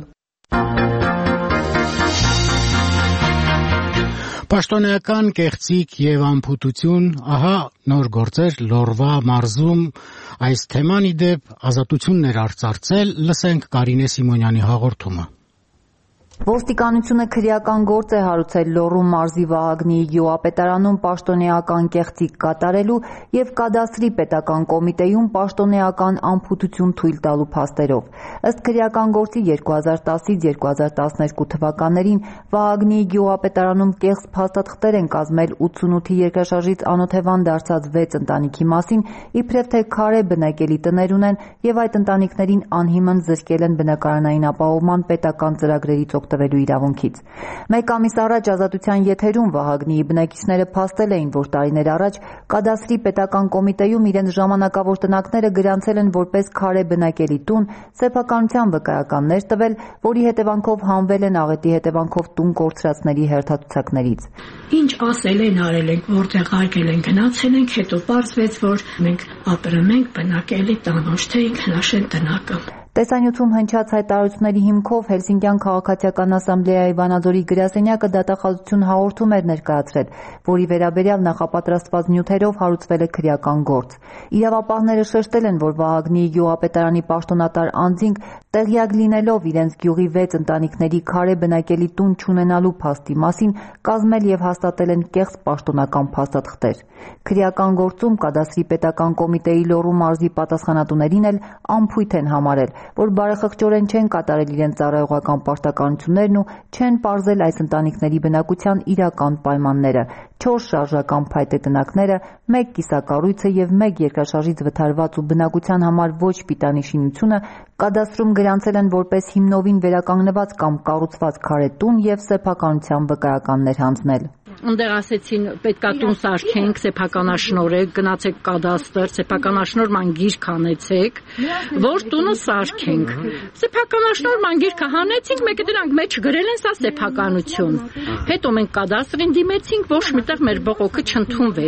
Պաշտոնեական կեղծիք եւ անփութություն, ահա նոր գործեր Լորվա մարզում այս թեման ի դեպ Ազատություններ արծարծել, լսենք Կարինե Սիմոնյանի հաղորդումը։ Ոստիկանությունը քրեական գործ է հարուցել Լոռու մարզի Վահագնի գյուղապետարանում պաշտոնեական կեղծիք կատարելու եւ կադաստրի պետական կոմիտեում պաշտոնեական անփութություն թույլ տալու փաստերով։ Ըստ քրեական գործի երկու հազար տասից երկու հազար տասներկու թվականներին Վահագնի գյուղապետարանում կեղծ փաստաթղթեր են կազմել ութսունութի երկրաշարժից անօթևան դարձած վեց ընտանիքի մասին, իբրև թե քարե բնակելի տներ ունեն եւ այդ ընտանիքներին անհիմն զրկել են բնակարանային ապահովման պետական ծրագրերից տվելու իրավունքից։ Մեկ ամիս առաջ Ազատության եթերում Վահագնիի բնակիչները փաստել էին, որ տարիներ առաջ կադաստրի պետական կոմիտեում իրենց ժամանակավոր տնակները գրանցել են որպես քարե բնակելի տուն, սեփականության վկայականներ տվել, որի հետևանքով հանվել են աղետի հետևանքով տուն կորցրածների հերթացուցակներից։ Ինչ ասել են, արել ենք, որտեղ արկել են, գնացել ենք, հետո պարզվեց, որ մենք ապրում ենք բնակելի տան, ոչ թե ինքնաշեն տնակը։ Տեսանյութում հնչած հայտարարությունների հիմքով Հելսինկյան քաղաքացիական ասամբլեայի Վանաձորի գրասենյակը դատախազություն հաղորդում էր ներկայացրել, որի վերաբերյալ նախապատրաստված նյութերով հարուցվել է քրեական գործ։ Իրավապահները շեշտել են, որ Վահագնիի գյուղապետարանի պաշտոնատար անձինք տեղյակ լինելով իրենց գյուղի վեց ընտանիքների քարե բնակելի տուն չունենալու փաստի մասին կազմել եւ հաստատել են կեղծ պաշտոնական փաստաթղթեր։ Քրեական գործում կադաստրի պետական կոմիտեի Լոռու մարզի պատասխանատուներին էլ անփույթ են համարել, որ բարեխղճորեն չեն կատարել իրենց ծառայողական պարտականություններն ու չեն պարզել այս ընտանիքների բնակության իրական պայմանները՝ չորս շարժական փայտե տնակները, մեկ կիսակառույցը եւ մեկ երկրաշարժից վթարված ու բնակության համար ոչ պիտանի շինությունը կադաստրում գրանցել են որպես հիմնովին վերականգնված կամ կառուցված քարե տուն եւ սեփականության վկայականներ հանձնել։ Ընդեղ ասեցին պետքա տուն սարքենք, սեփականաշնորհեք, գնացեք կադաստր, սեփականաշնորհման գիրք հանեցեք, որ տունը սարքենք։ Սեփականաշնորհման գիրքը հանեցինք, մեկը դրանք մեջ գրել են սա սեփականություն։ Հետո մենք կադաստրին դիմեցինք, ոչ միտեղ մեր բողոքը չընդունվեց։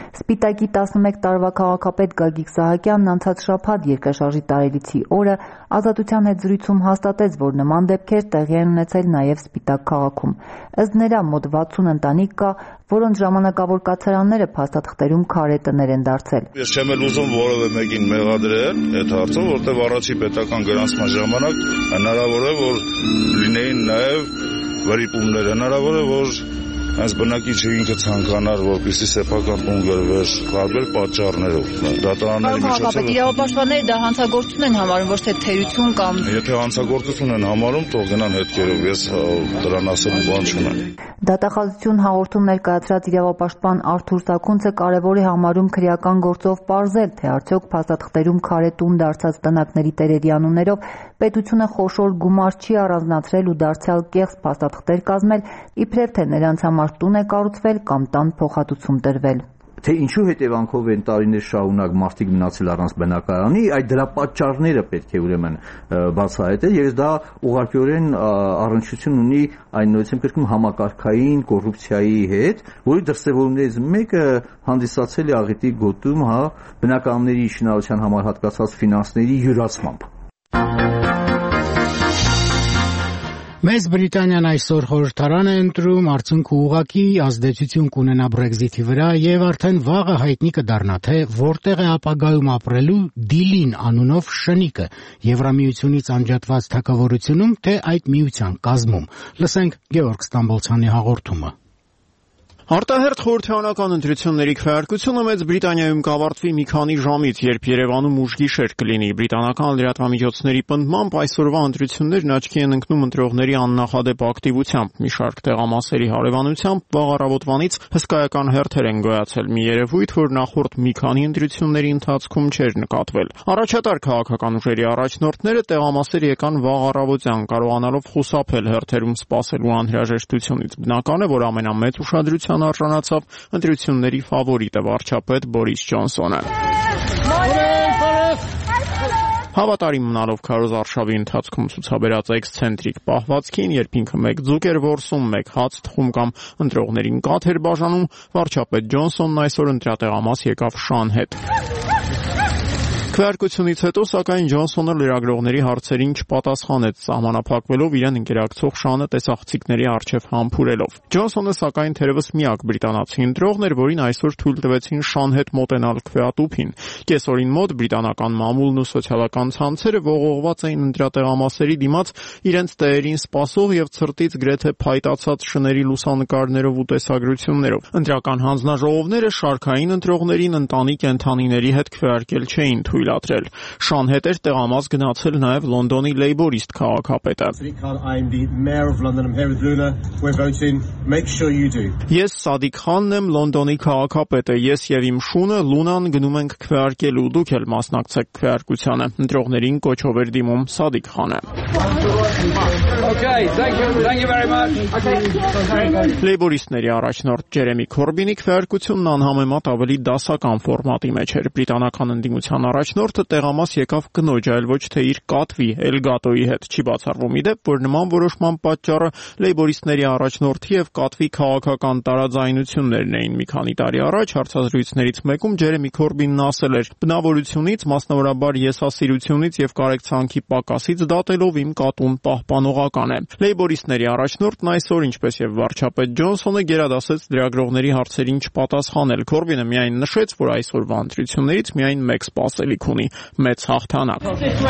Սպիտակի տասնմեկ տարվա քաղաքապետ Գագիկ Սահակյանն անցած շաբաթ երկրաշարժի տարելիցի օրը Ազատության հետ զրույցում հաստատեց, որ նման դեպքեր տեղի են ունեցել նաև Սպիտակ քաղաքում։ Ըստ նրա մոտ վաթսուն ընտանիք կա, որոնց ժամանակավոր կացարանները փաստաթղթերում քարե տներ են դարձել։ Ես չեմ էլ ուզում որևէ մեկին մեղադրել այդ հարցով, որտեղ առաջի պետական գրանցման ժամանակ հնարավոր է, որ լինեին նաև վրիպումներ, հնարավոր է, որ այս բնակիչը ինքը ցանկանար, որպեսզի սեփական տուն գրվեր տարբեր պատճառներով։ Դատարանների միջոցով իրավապաշտպանները դա հանցագործություն են համարում, ոչ թե թերություն կամ Եթե հանցագործություն են համարում, թող գնան հետքերով, ես դրան ասելու բան չունեմ։ Դատախազություն հաղորդում ներկայացրած իրավապաշտպան Արթուր Սաքունցը կարևոր է համարում քրեական գործով պարզել, թե արդյոք փաստաթղթերում քարե տուն դարձած տնակների տերերի անուններով պետությունը խոշոր գումար չի առանձնացրել ու դարձյալ կեղծ փաստաթղթեր կազմել, իբրև թե նրանց համար տուն է կառուցվել կամ տան փոխհատուցում տրվել։ Թե ինչու հետևանքով են տարիներ շարունակ մարդիկ մնացել առանց բնակարանի, այդ դրա պատճառները պետք է ուրեմն բացահայտել, եւ դա ուղղակիորեն առնչություն ունի այն նույնիսկ կրկնում համակարգային կոռուպցիայի հետ, որի դրսևորումներից մեկը հանդիսացել է աղետի գոտում, հա, բնակարանների շինարարության համար հատկացած ֆինանսների յուրացմամբ։ Մեծ Բրիտանիան այսօր խորհրդարան է ընտրում, արդյունքը ուղղակի ազդեցություն կունենա Brexit-ի վրա եւ արդեն վաղը հայտնի կդառնա, թե որտեղ է ապագայում ապրելու Դիլին անունով շնիկը Եվրամիությունից անջատված թագավորությունում, թե այդ միության կազմում։ Լսենք Գեորգ Ստամբոլցյանի հաղորդումը։ Արտահերթ խորհրդարանական ընտրությունների քվեարկությունը Մեծ Բրիտանիայում կավարտվի մի քանի ժամից, երբ Երևանում ուժգիշեր կլինի։ Բրիտանական լրատվամիջոցների պնդմամբ այսօրվա ընտրություններն աչքի են ընկնում ընտրողների աննախադեպ ակտիվությամբ։ Մի շարք տեղամասերի հարևանությամբ վաղ առավոտվանից հսկայական հերթեր են գոյացել, մի երևույթ, որ նախորդ մի քանի ընտրությունների ընթացքում չէր նկատվել։ Առաջատար քաղաքական ուժերի առաջնորդները տեղամասեր եկան վաղ առավոտյան, կարողանալով խուսափել հերթերում սպասելու անհրաժեշտությունից։ Բնական է, որ ամենամեծ ուշադրության արժանացավ ընտրությունների ֆավորիտը վարչապետ Բորիս Ջոնսոնը։ Հավատարիմ մնալով քարոզ արշավի ընթացքում ցուցաբերած էքսցենտրիկ պահվածքին, երբ ինքը մեկ ձուկ էր որսում, մեկ հաց թխում կամ ընտրողներին կաթ էր բաժանում, վարչապետ Ջոնսոնն այսօր ընտրատեղամաս եկավ շան հետ։ Քվեարկությունից հետո, սակայն Ջոնսոնը լրագրողների հարցերին չպատասխանեց, սահմանափակվելով իրեն ընկերակցող շանը տեսախցիկների առջև համբուրելով։ Ջոնսոնը, սակայն, թերևս միակ բրիտանացի ընտրողն էր, որին այսօր թույլ տվեցին շան հետ մոտենալ քվեատուփին։ Կեսօրին մոտ բրիտանական մամուլն ու սոցիալական ցանցերը ողողված էին ընտրատեղամասերի դիմաց իրենց տեղերին սպասող եւ ցրտից գրեթե փայտացած շների լուսանկարներով ու տեսագրություններով։ Ընտրական հանձնաժողովները շարքային ընտրողներին ընտանի կենդանիների հետ քվեարկել չէին թույլ տրել։ Շան հետ էր տեղամաս գնացել նաև Լոնդոնի լեյբորիստ քաղաքապետը։ Ես Սադիկ Խանն եմ, Լոնդոնի քաղաքապետը, ես եւ իմ շունը Լունան գնում ենք քվեարկելու, դուք էլ մասնակցեք քվեարկությանը։ Ընտրողներին կոչով էր դիմում Սադիկ Խանը։ Լեյբորիստների առաջնորդ Ջերեմի Քորբինի քվեարկությունն անհամեմատ ավելի դասական ֆորմատի մեջ էր։ Բրիտանական ընդդիմության առաջնորդը տեղամաս եկավ կնոջ, այլ ոչ թե իր կատվի Էլգատոյի հետ։ Չի բացառվում ի դեպ, որ նման որոշման պատճառը լեյբորիստների առաջնորդի եւ կատվի քաղաքական տարաձայնություններն էին։ Մի քանի տարի առաջ հարցազրույցներից մեկում Ջերեմի Քորբինն ասել էր. «Բնավորությունից, մասնավորաբար եսասիրությունից եւ կարեկցանքի պակասից դատելով իմ կատուն պահպանողական է»։ Լեյբորիստների առաջնորդն այսօր, ինչպես եւ վարչապետ Ջոնսոնը, գերադասեց լրագրողների հարցերին չպատասխանել։ Քորբինը միայն նշեց, որ այսօրվա ընտրություններից միայն մեկ սպասելիք ունի՝ մեծ հաղթանակ։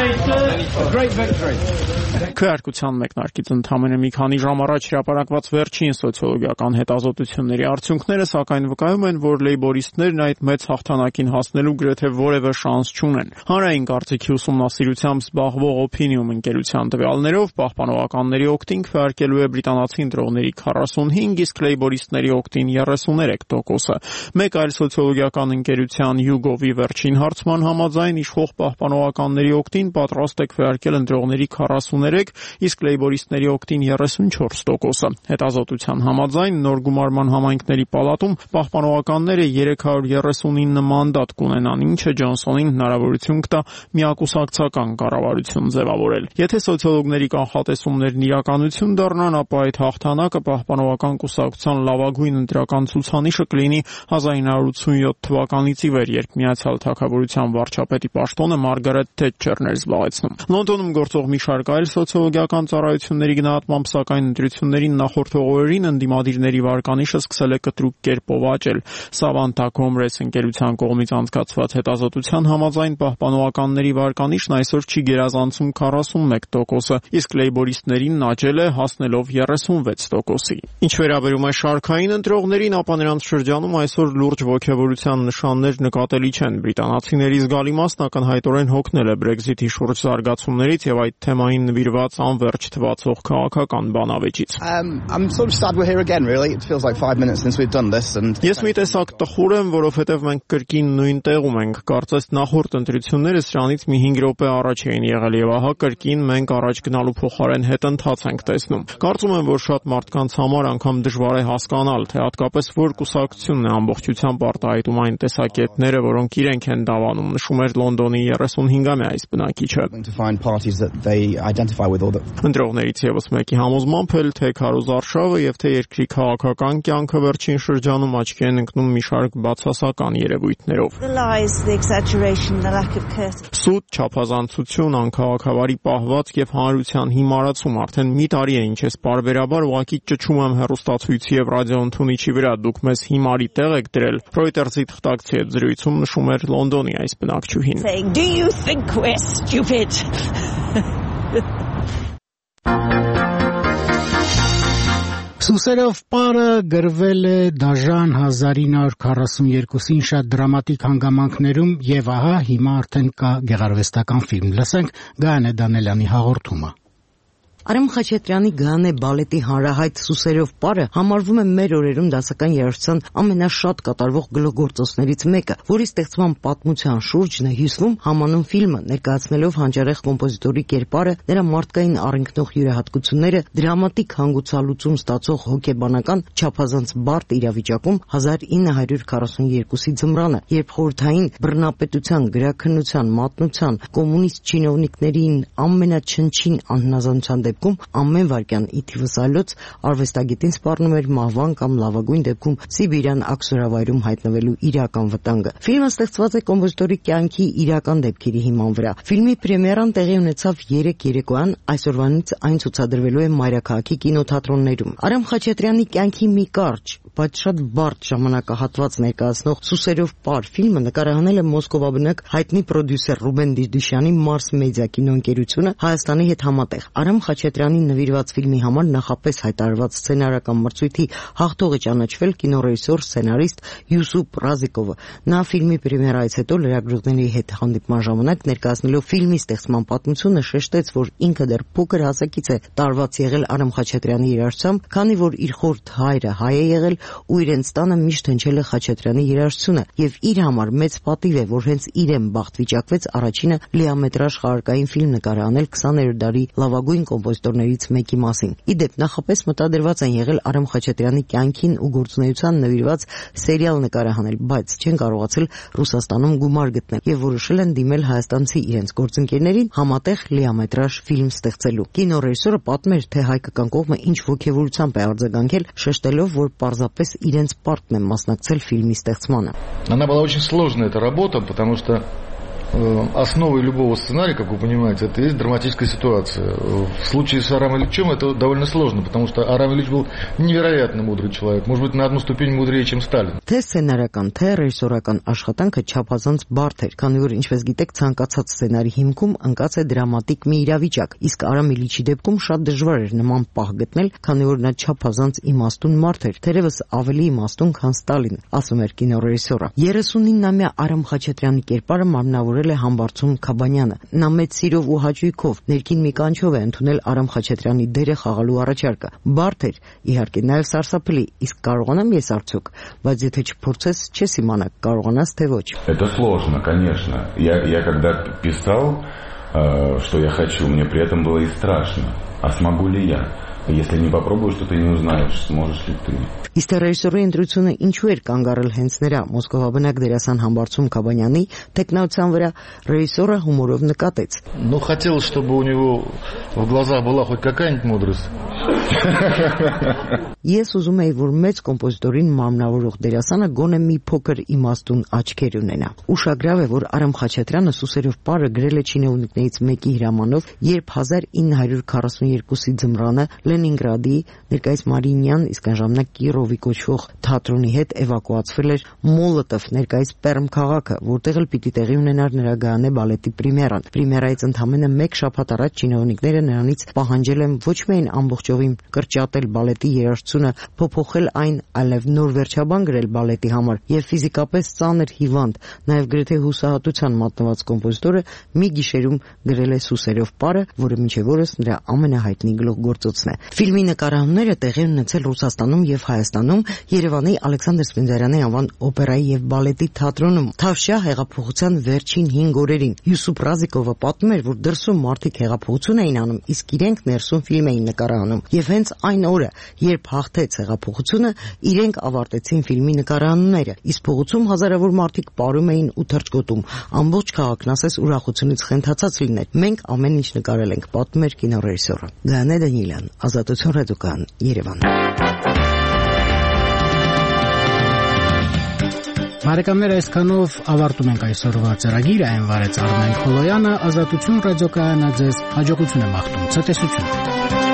Քվեարկության մեկնարկից ընդամենը մի քանի ժամ առաջ հրապարակված վերջին սոցիոլոգիական հետազոտությունների արդյունքները, սակայն, վկայում են, որ լեյբորիստներն այդ մեծ հաղթանակին հասնելու գրեթե որևէ շանս չունեն։ Հանրային կարծիքի ուսումնասիրությամբ զբաղվող Opinium ընկերության տվյալներով պահպանողականների օգտին քվեարկելու է բրիտանացի ընտրողների քառասունհինգ, իսկ լեյբորիստների օգտին երեսուներեք տոկոսը։ Մեկ այլ սոցիոլոգիական ընկերության YouGov-ի վերջին հարցման համաձայն համաձայն իշխող պահպանողականների օգտին պատրաստ է քվեարկել ընտրողների քառասուներեք, իսկ լեյբորիստների օգտին երեսունչորս տոկոսը։ Հետազոտության համաձայն նոր գումարման համայնքների պալատում պահպանողականները երեք հարյուր երեսունինը մանդատ կունենան, ինչը Ջոնսոնին հնարավորություն կտա միակուսակցական կառավարություն ձևավորել։ Եթե սոցիոլոգների կանխատեսումներն իրականություն դառնան, ապա այդ հաղթանակը պահպանողական կուսակցության լավագույն ընտրական ցուցանիշը կլինի հազար ինը հարյուր ութսունյոթ թվականից ի վեր, երբ Միացյալ Թագավորության վարչապետի պաշտոնը Մարգարետ Թետչերն էր զբաղեցնում։ Լոնդոնում գործող մի շարք այլ սոցիոլոգիական ծառայությունների գնահատմամբ, սակայն ընտրություններին նախորդող օրերին ընդդիմադիրների վարկանիշը սկսել է կտրուկ կերպով աճել։ Savanta Comres ընկերության կողմից անցկացված հետազոտության համաձայն պահպանողականների վարկանիշն այսօր չի գերազանցում քառասունմեկ տոկոսը, իսկ լեյբորիստներին աճել է, հասնելով երեսունվեց տոկոսի։ Ինչ վերաբերում է շարքային ընտրողներին, ապա նրանց շրջանում այսօր լուրջ ոգևորության նշաններ նկատելի չեն։ Բրիտանացիների զգալի մասն ակնհայտորեն հոգնել է Brexit-ի շուրջ զարգացումներից եւ այդ թեմային նվիրված անվերջ թվացող քաղաքական բանավեճից։ Ես մի տեսակ տխուր եմ, որովհետև մենք կրկին նույն տեղում ենք։ Կարծես նախորդ ընտրությունները սրանից մի հինգ րոպե առաջ էին եղել եւ ահա կրկին մենք առաջ գնալու փոխարեն հետընթաց ենք տեսնում։ Կարծում եմ, որ շատ մարդկանց համար անգամ դժվար է հասկանալ, թե հատկապես որ կուսակցությունն է ամբողջությամբ արտահայտում այն տեսակետները, որոնք իրենք են դավանում, նշում էր Լոնդոնի երեսունհինգամյա այս բնակիչը։ Ընտրողներից եւս մեկի համոզմամբ էլ թե քարոզ արշավը եւ թե երկրի քաղաքական կյանքը վերջին շրջանում աչքի են ընկնում մի շարք բացասական երևույթներով։ Սուտ, չափազանցություն, անքաղաքավարի պահվածք եւ հանրության հիմարացում արդեն մի տարի է ինչ ես պարբերաբար ուղղակի ճչում եմ հեռուստացույցի եւ ռադիոընդունիչի վրա, դուք մեզ հիմարի տեղ եք դրել։ Reuters-ի թղթակցի հետ զրույցում նշում էր Լոնդոնի այս բնակչուհին։ Do you think we're stupid? Սուսերով պարը գրվել է դաժան հազար ինը հարյուր քառասունյոթին շատ դրամատիկ հանգամանքներում եւ ահա հիմա արդեն կա գեղարվեստական ֆիլմ։ Լսենք Գայանե Դանելյանի հաղորդումը։ Արամ Խաչատրյանի Գայանե բալետի հանրահայտ Սուսերով պարը համարվում է մեր օրերում դասական երաժշտության ամենաշատ կատարվող գլուխգործոցներից մեկը, որի ստեղծման պատմության շուրջն է հյուսվում համանուն ֆիլմը, ներկայացնելով հանճարեղ կոմպոզիտորի կերպարը, նրա մարդկային առընկնող յուրահատկությունները, դրամատիկ հանգուցալուծում ստացող հոգեբանական չափազանց բարդ իրավիճակում հազար ինը հարյուր քառասունյոթի ձմռանը, երբ խորհրդային բռնապետության, գրաքննության, մատնության, կոմունիստ չինովնիկներին ամենաչնչին անհնազանդության դեպքում ամեն վարքյան ի թիվս այլոց արվեստագետին սպառնում էր մահվան կամ լավագույն դեպքում Սիբիրյան աքսորավայրում հայտնվելու իրական վտանգը։ Ֆիլմը ստեղծված է կոմպոզիտորի կյանքի իրական դեպքերի հիման վրա։ Ֆիլմի պրեմիերան տեղի ունեցավ երեկ երեկոյան, այսօրվանից այն ցուցադրվելու է Մայրաքաղաքի կինոթատրոններում։ Արամ Խաչատրյանի կյանքի մի կարճ, բայց շատ բարդ ժամանակահատված ներկայացնող Սուսերով պար ֆիլմը նկարահանել է Մոսկովաբնակ հայտնի պրոդյուսեր Ռուբեն Դիդիշյանի Mars Media կինոընկերությունը Հայաստանի հետ համատեղ։ Արամ Խաչատրյանին նվիրված ֆիլմի համար նախապես հայտարարված սցենարական մրցույթի հաղթողը ճանաչվել կինոռեժիսոր, սցենարիստ Յուսուփ Ռազիկովը։ Նա ֆիլմի պրեմիերայից հետո լրագրողների հետ հանդիպման ժամանակ ներկայացնելով ֆիլմի ստեղծման պատմությունը շեշտեց, որ ինքը դեռ փոքր հասակից է տարված եղել Արամ Խաչատրյանի երաժշտությամբ, քանի որ իր խորթ հայրը հայ է եղել ու իրենց տանը միշտ հնչել է Խաչատրյանի երաժշտությունը եւ իր համար մեծ պատիվ է, որ հենց իրեն բախտ վիճակվեց առաջինը լիամետրաժ խաղարկային ֆիլմ նկարահանել քսաներորդ դարի լավագույն կոմպոզիտորներից մեկի մասին։ Իդեպ նախապես մտադրված են եղել Արամ Խաչատրյանի կյանքին ու գործունեության նվիրված սերիալ նկարահանել, բայց չեն կարողացել Ռուսաստանում գումար գտնել եւ որոշել են դիմել հայաստանցի իրենց գործընկերներին համատեղ լիամետրաժ фільм ստեղծելու։ Կինոռեժիսորը պատմում էր, թե հայկական կողմը ինչ ոգևորությամբ է արձագանքել, շեշտելով, որ պարզապես իրենց պարտն է մասնակցել ֆիլմի ստեղծմանը։ Она была очень сложная эта работа, потому что основой любого сценария, как вы понимаете, это есть драматическая ситуация. В случае с Арам Ильичем это довольно сложно, потому что Арам Ильич был невероятно мудрый человек, может быть, на одну ступень мудрее, чем Сталин. Թե սցենարական, թե ռեժիսորական աշխատանքը չափազանց բարդ էր, քանի որ ինչպես գիտեք, ցանկացած սցենարի հիմքում ընկած է դրամատիկ մի իրավիճակ, իսկ Արամ Իլիչի դեպքում շատ դժվար էր նման պահ գտնել, քանի որ նա չափազանց իմաստուն մարդ էր, թերևս ավելի իմաստուն, քան Ստալին, ասում էր կինոռեժիսորը։ երեսունինամյա Արամ Խաչատրյանի կերպարը մարմնավոր կարգավորել է Համբարձում Քաբանյանը։ Նա մեծ սիրով ու հաճույքով ներքին մի կանչով է ընդունել Արամ Խաչատրյանի դերը խաղալու առաջարկը։ Բարդ էր, իհարկե նաև սարսափելի, իսկ կարողանամ ես արդյոք, բայց եթե չփորձես, չես իմանա կարողանաս թե ոչ։ Это сложно, конечно. Я я когда писал, что я хочу, мне при этом было и страшно. А смогу ли я? Если не попробуешь, то ты не узнаешь, сможешь ли ты. Իսկ ռեժիսորի ընտրությունը ինչու էր կանգ առել հենց նրա մոսկովաբնակ դերասան Համբարձում Քաբանյանի տեխնացիան վրա ռեժիսորը հումորով նկատեց. Ну, хотелось, чтобы у него в глазах была хоть какая-нибудь мудрость. Ես ուզում եի, որ մեծ կոմպոզիտորին մարմնավորող դերասանը գոնե մի փոքր իմաստուն աչքեր ունենա։ Ուշագրավ է, որ Արամ Խաչատրյանը Սուսերով պարը գրել է չինովնիկներից մեկի հրամանով, երբ հազար ինը հարյուր քառասունյոթի ձմռանը Լենինգրադի, ներկայիս Մարինյան, իսկ այն ժամանակ Կիրովի կոչվող թատրոնի հետ էվակուացվել էր Մոլոտով, ներկայիս Պերմ քաղաքը, որտեղ էլ պիտի տեղի ունենար նրա Գայանե բալետի պրեմիերան։ Պրեմիերայից ընդամենը մեկ շաբաթ առաջ չինովնիկները նրանից պահանջել են ոչ միայն ամբողջովին կրճատել բալետի երաժշտությունը, փոփոխել այն, այլև նոր վերջաբան գրել բալետի համար եւ ֆիզիկապես ծանր հիվանդ, նաեւ գրեթե հուսահատության մատնված կոմպոզիտորը մի գիշերում գրել է Սուսերով պարը, որը մինչև օրս նրա ամենահայտնի գլուխգործոցն է։ Ֆիլմի նկարահանումները տեղի են ունեցել Ռուսաստանում եւ Հայաստանում, Երևանի Ալեքսանդր Սպենդիարյանի անվան օպերայի եւ բալետի թատրոնում։ Թավշյա հեղափոխության վերջին հինգ օրերին Յուսուփ Ռազիկովը պատմում էր, որ դրսում մարդիկ հեղափոխություն էին անում, իսկ իրենք ներսում ֆիլմ էին նկարահանում։ Եվ հենց այն օրը, երբ հաղթեց հեղափոխությունը, իրենք ավարտեցին ֆիլմի նկարահանումները, իսկ փողոցում հազարավոր մարդիկ պարում էին ու թռչկոտում։ Ամբողջ քաղաքն ասես ուրախությունից խենթացած լիներ։ Մենք ամեն ինչ նկարել ենք, պատմում էր կինոռեժիսորը։ Գայանե Դանիելյան, Ազատություն ռադիոկայան, Երևան։ Բարեկամներ, այսքանով ավարտում ենք այսօրվա ծրագիրը, այն վարեց Արմեն Խոլոյանը, Ազատություն ռադիոկայանը ձեզ հաջողություն է մաղթում, ցտեսություն։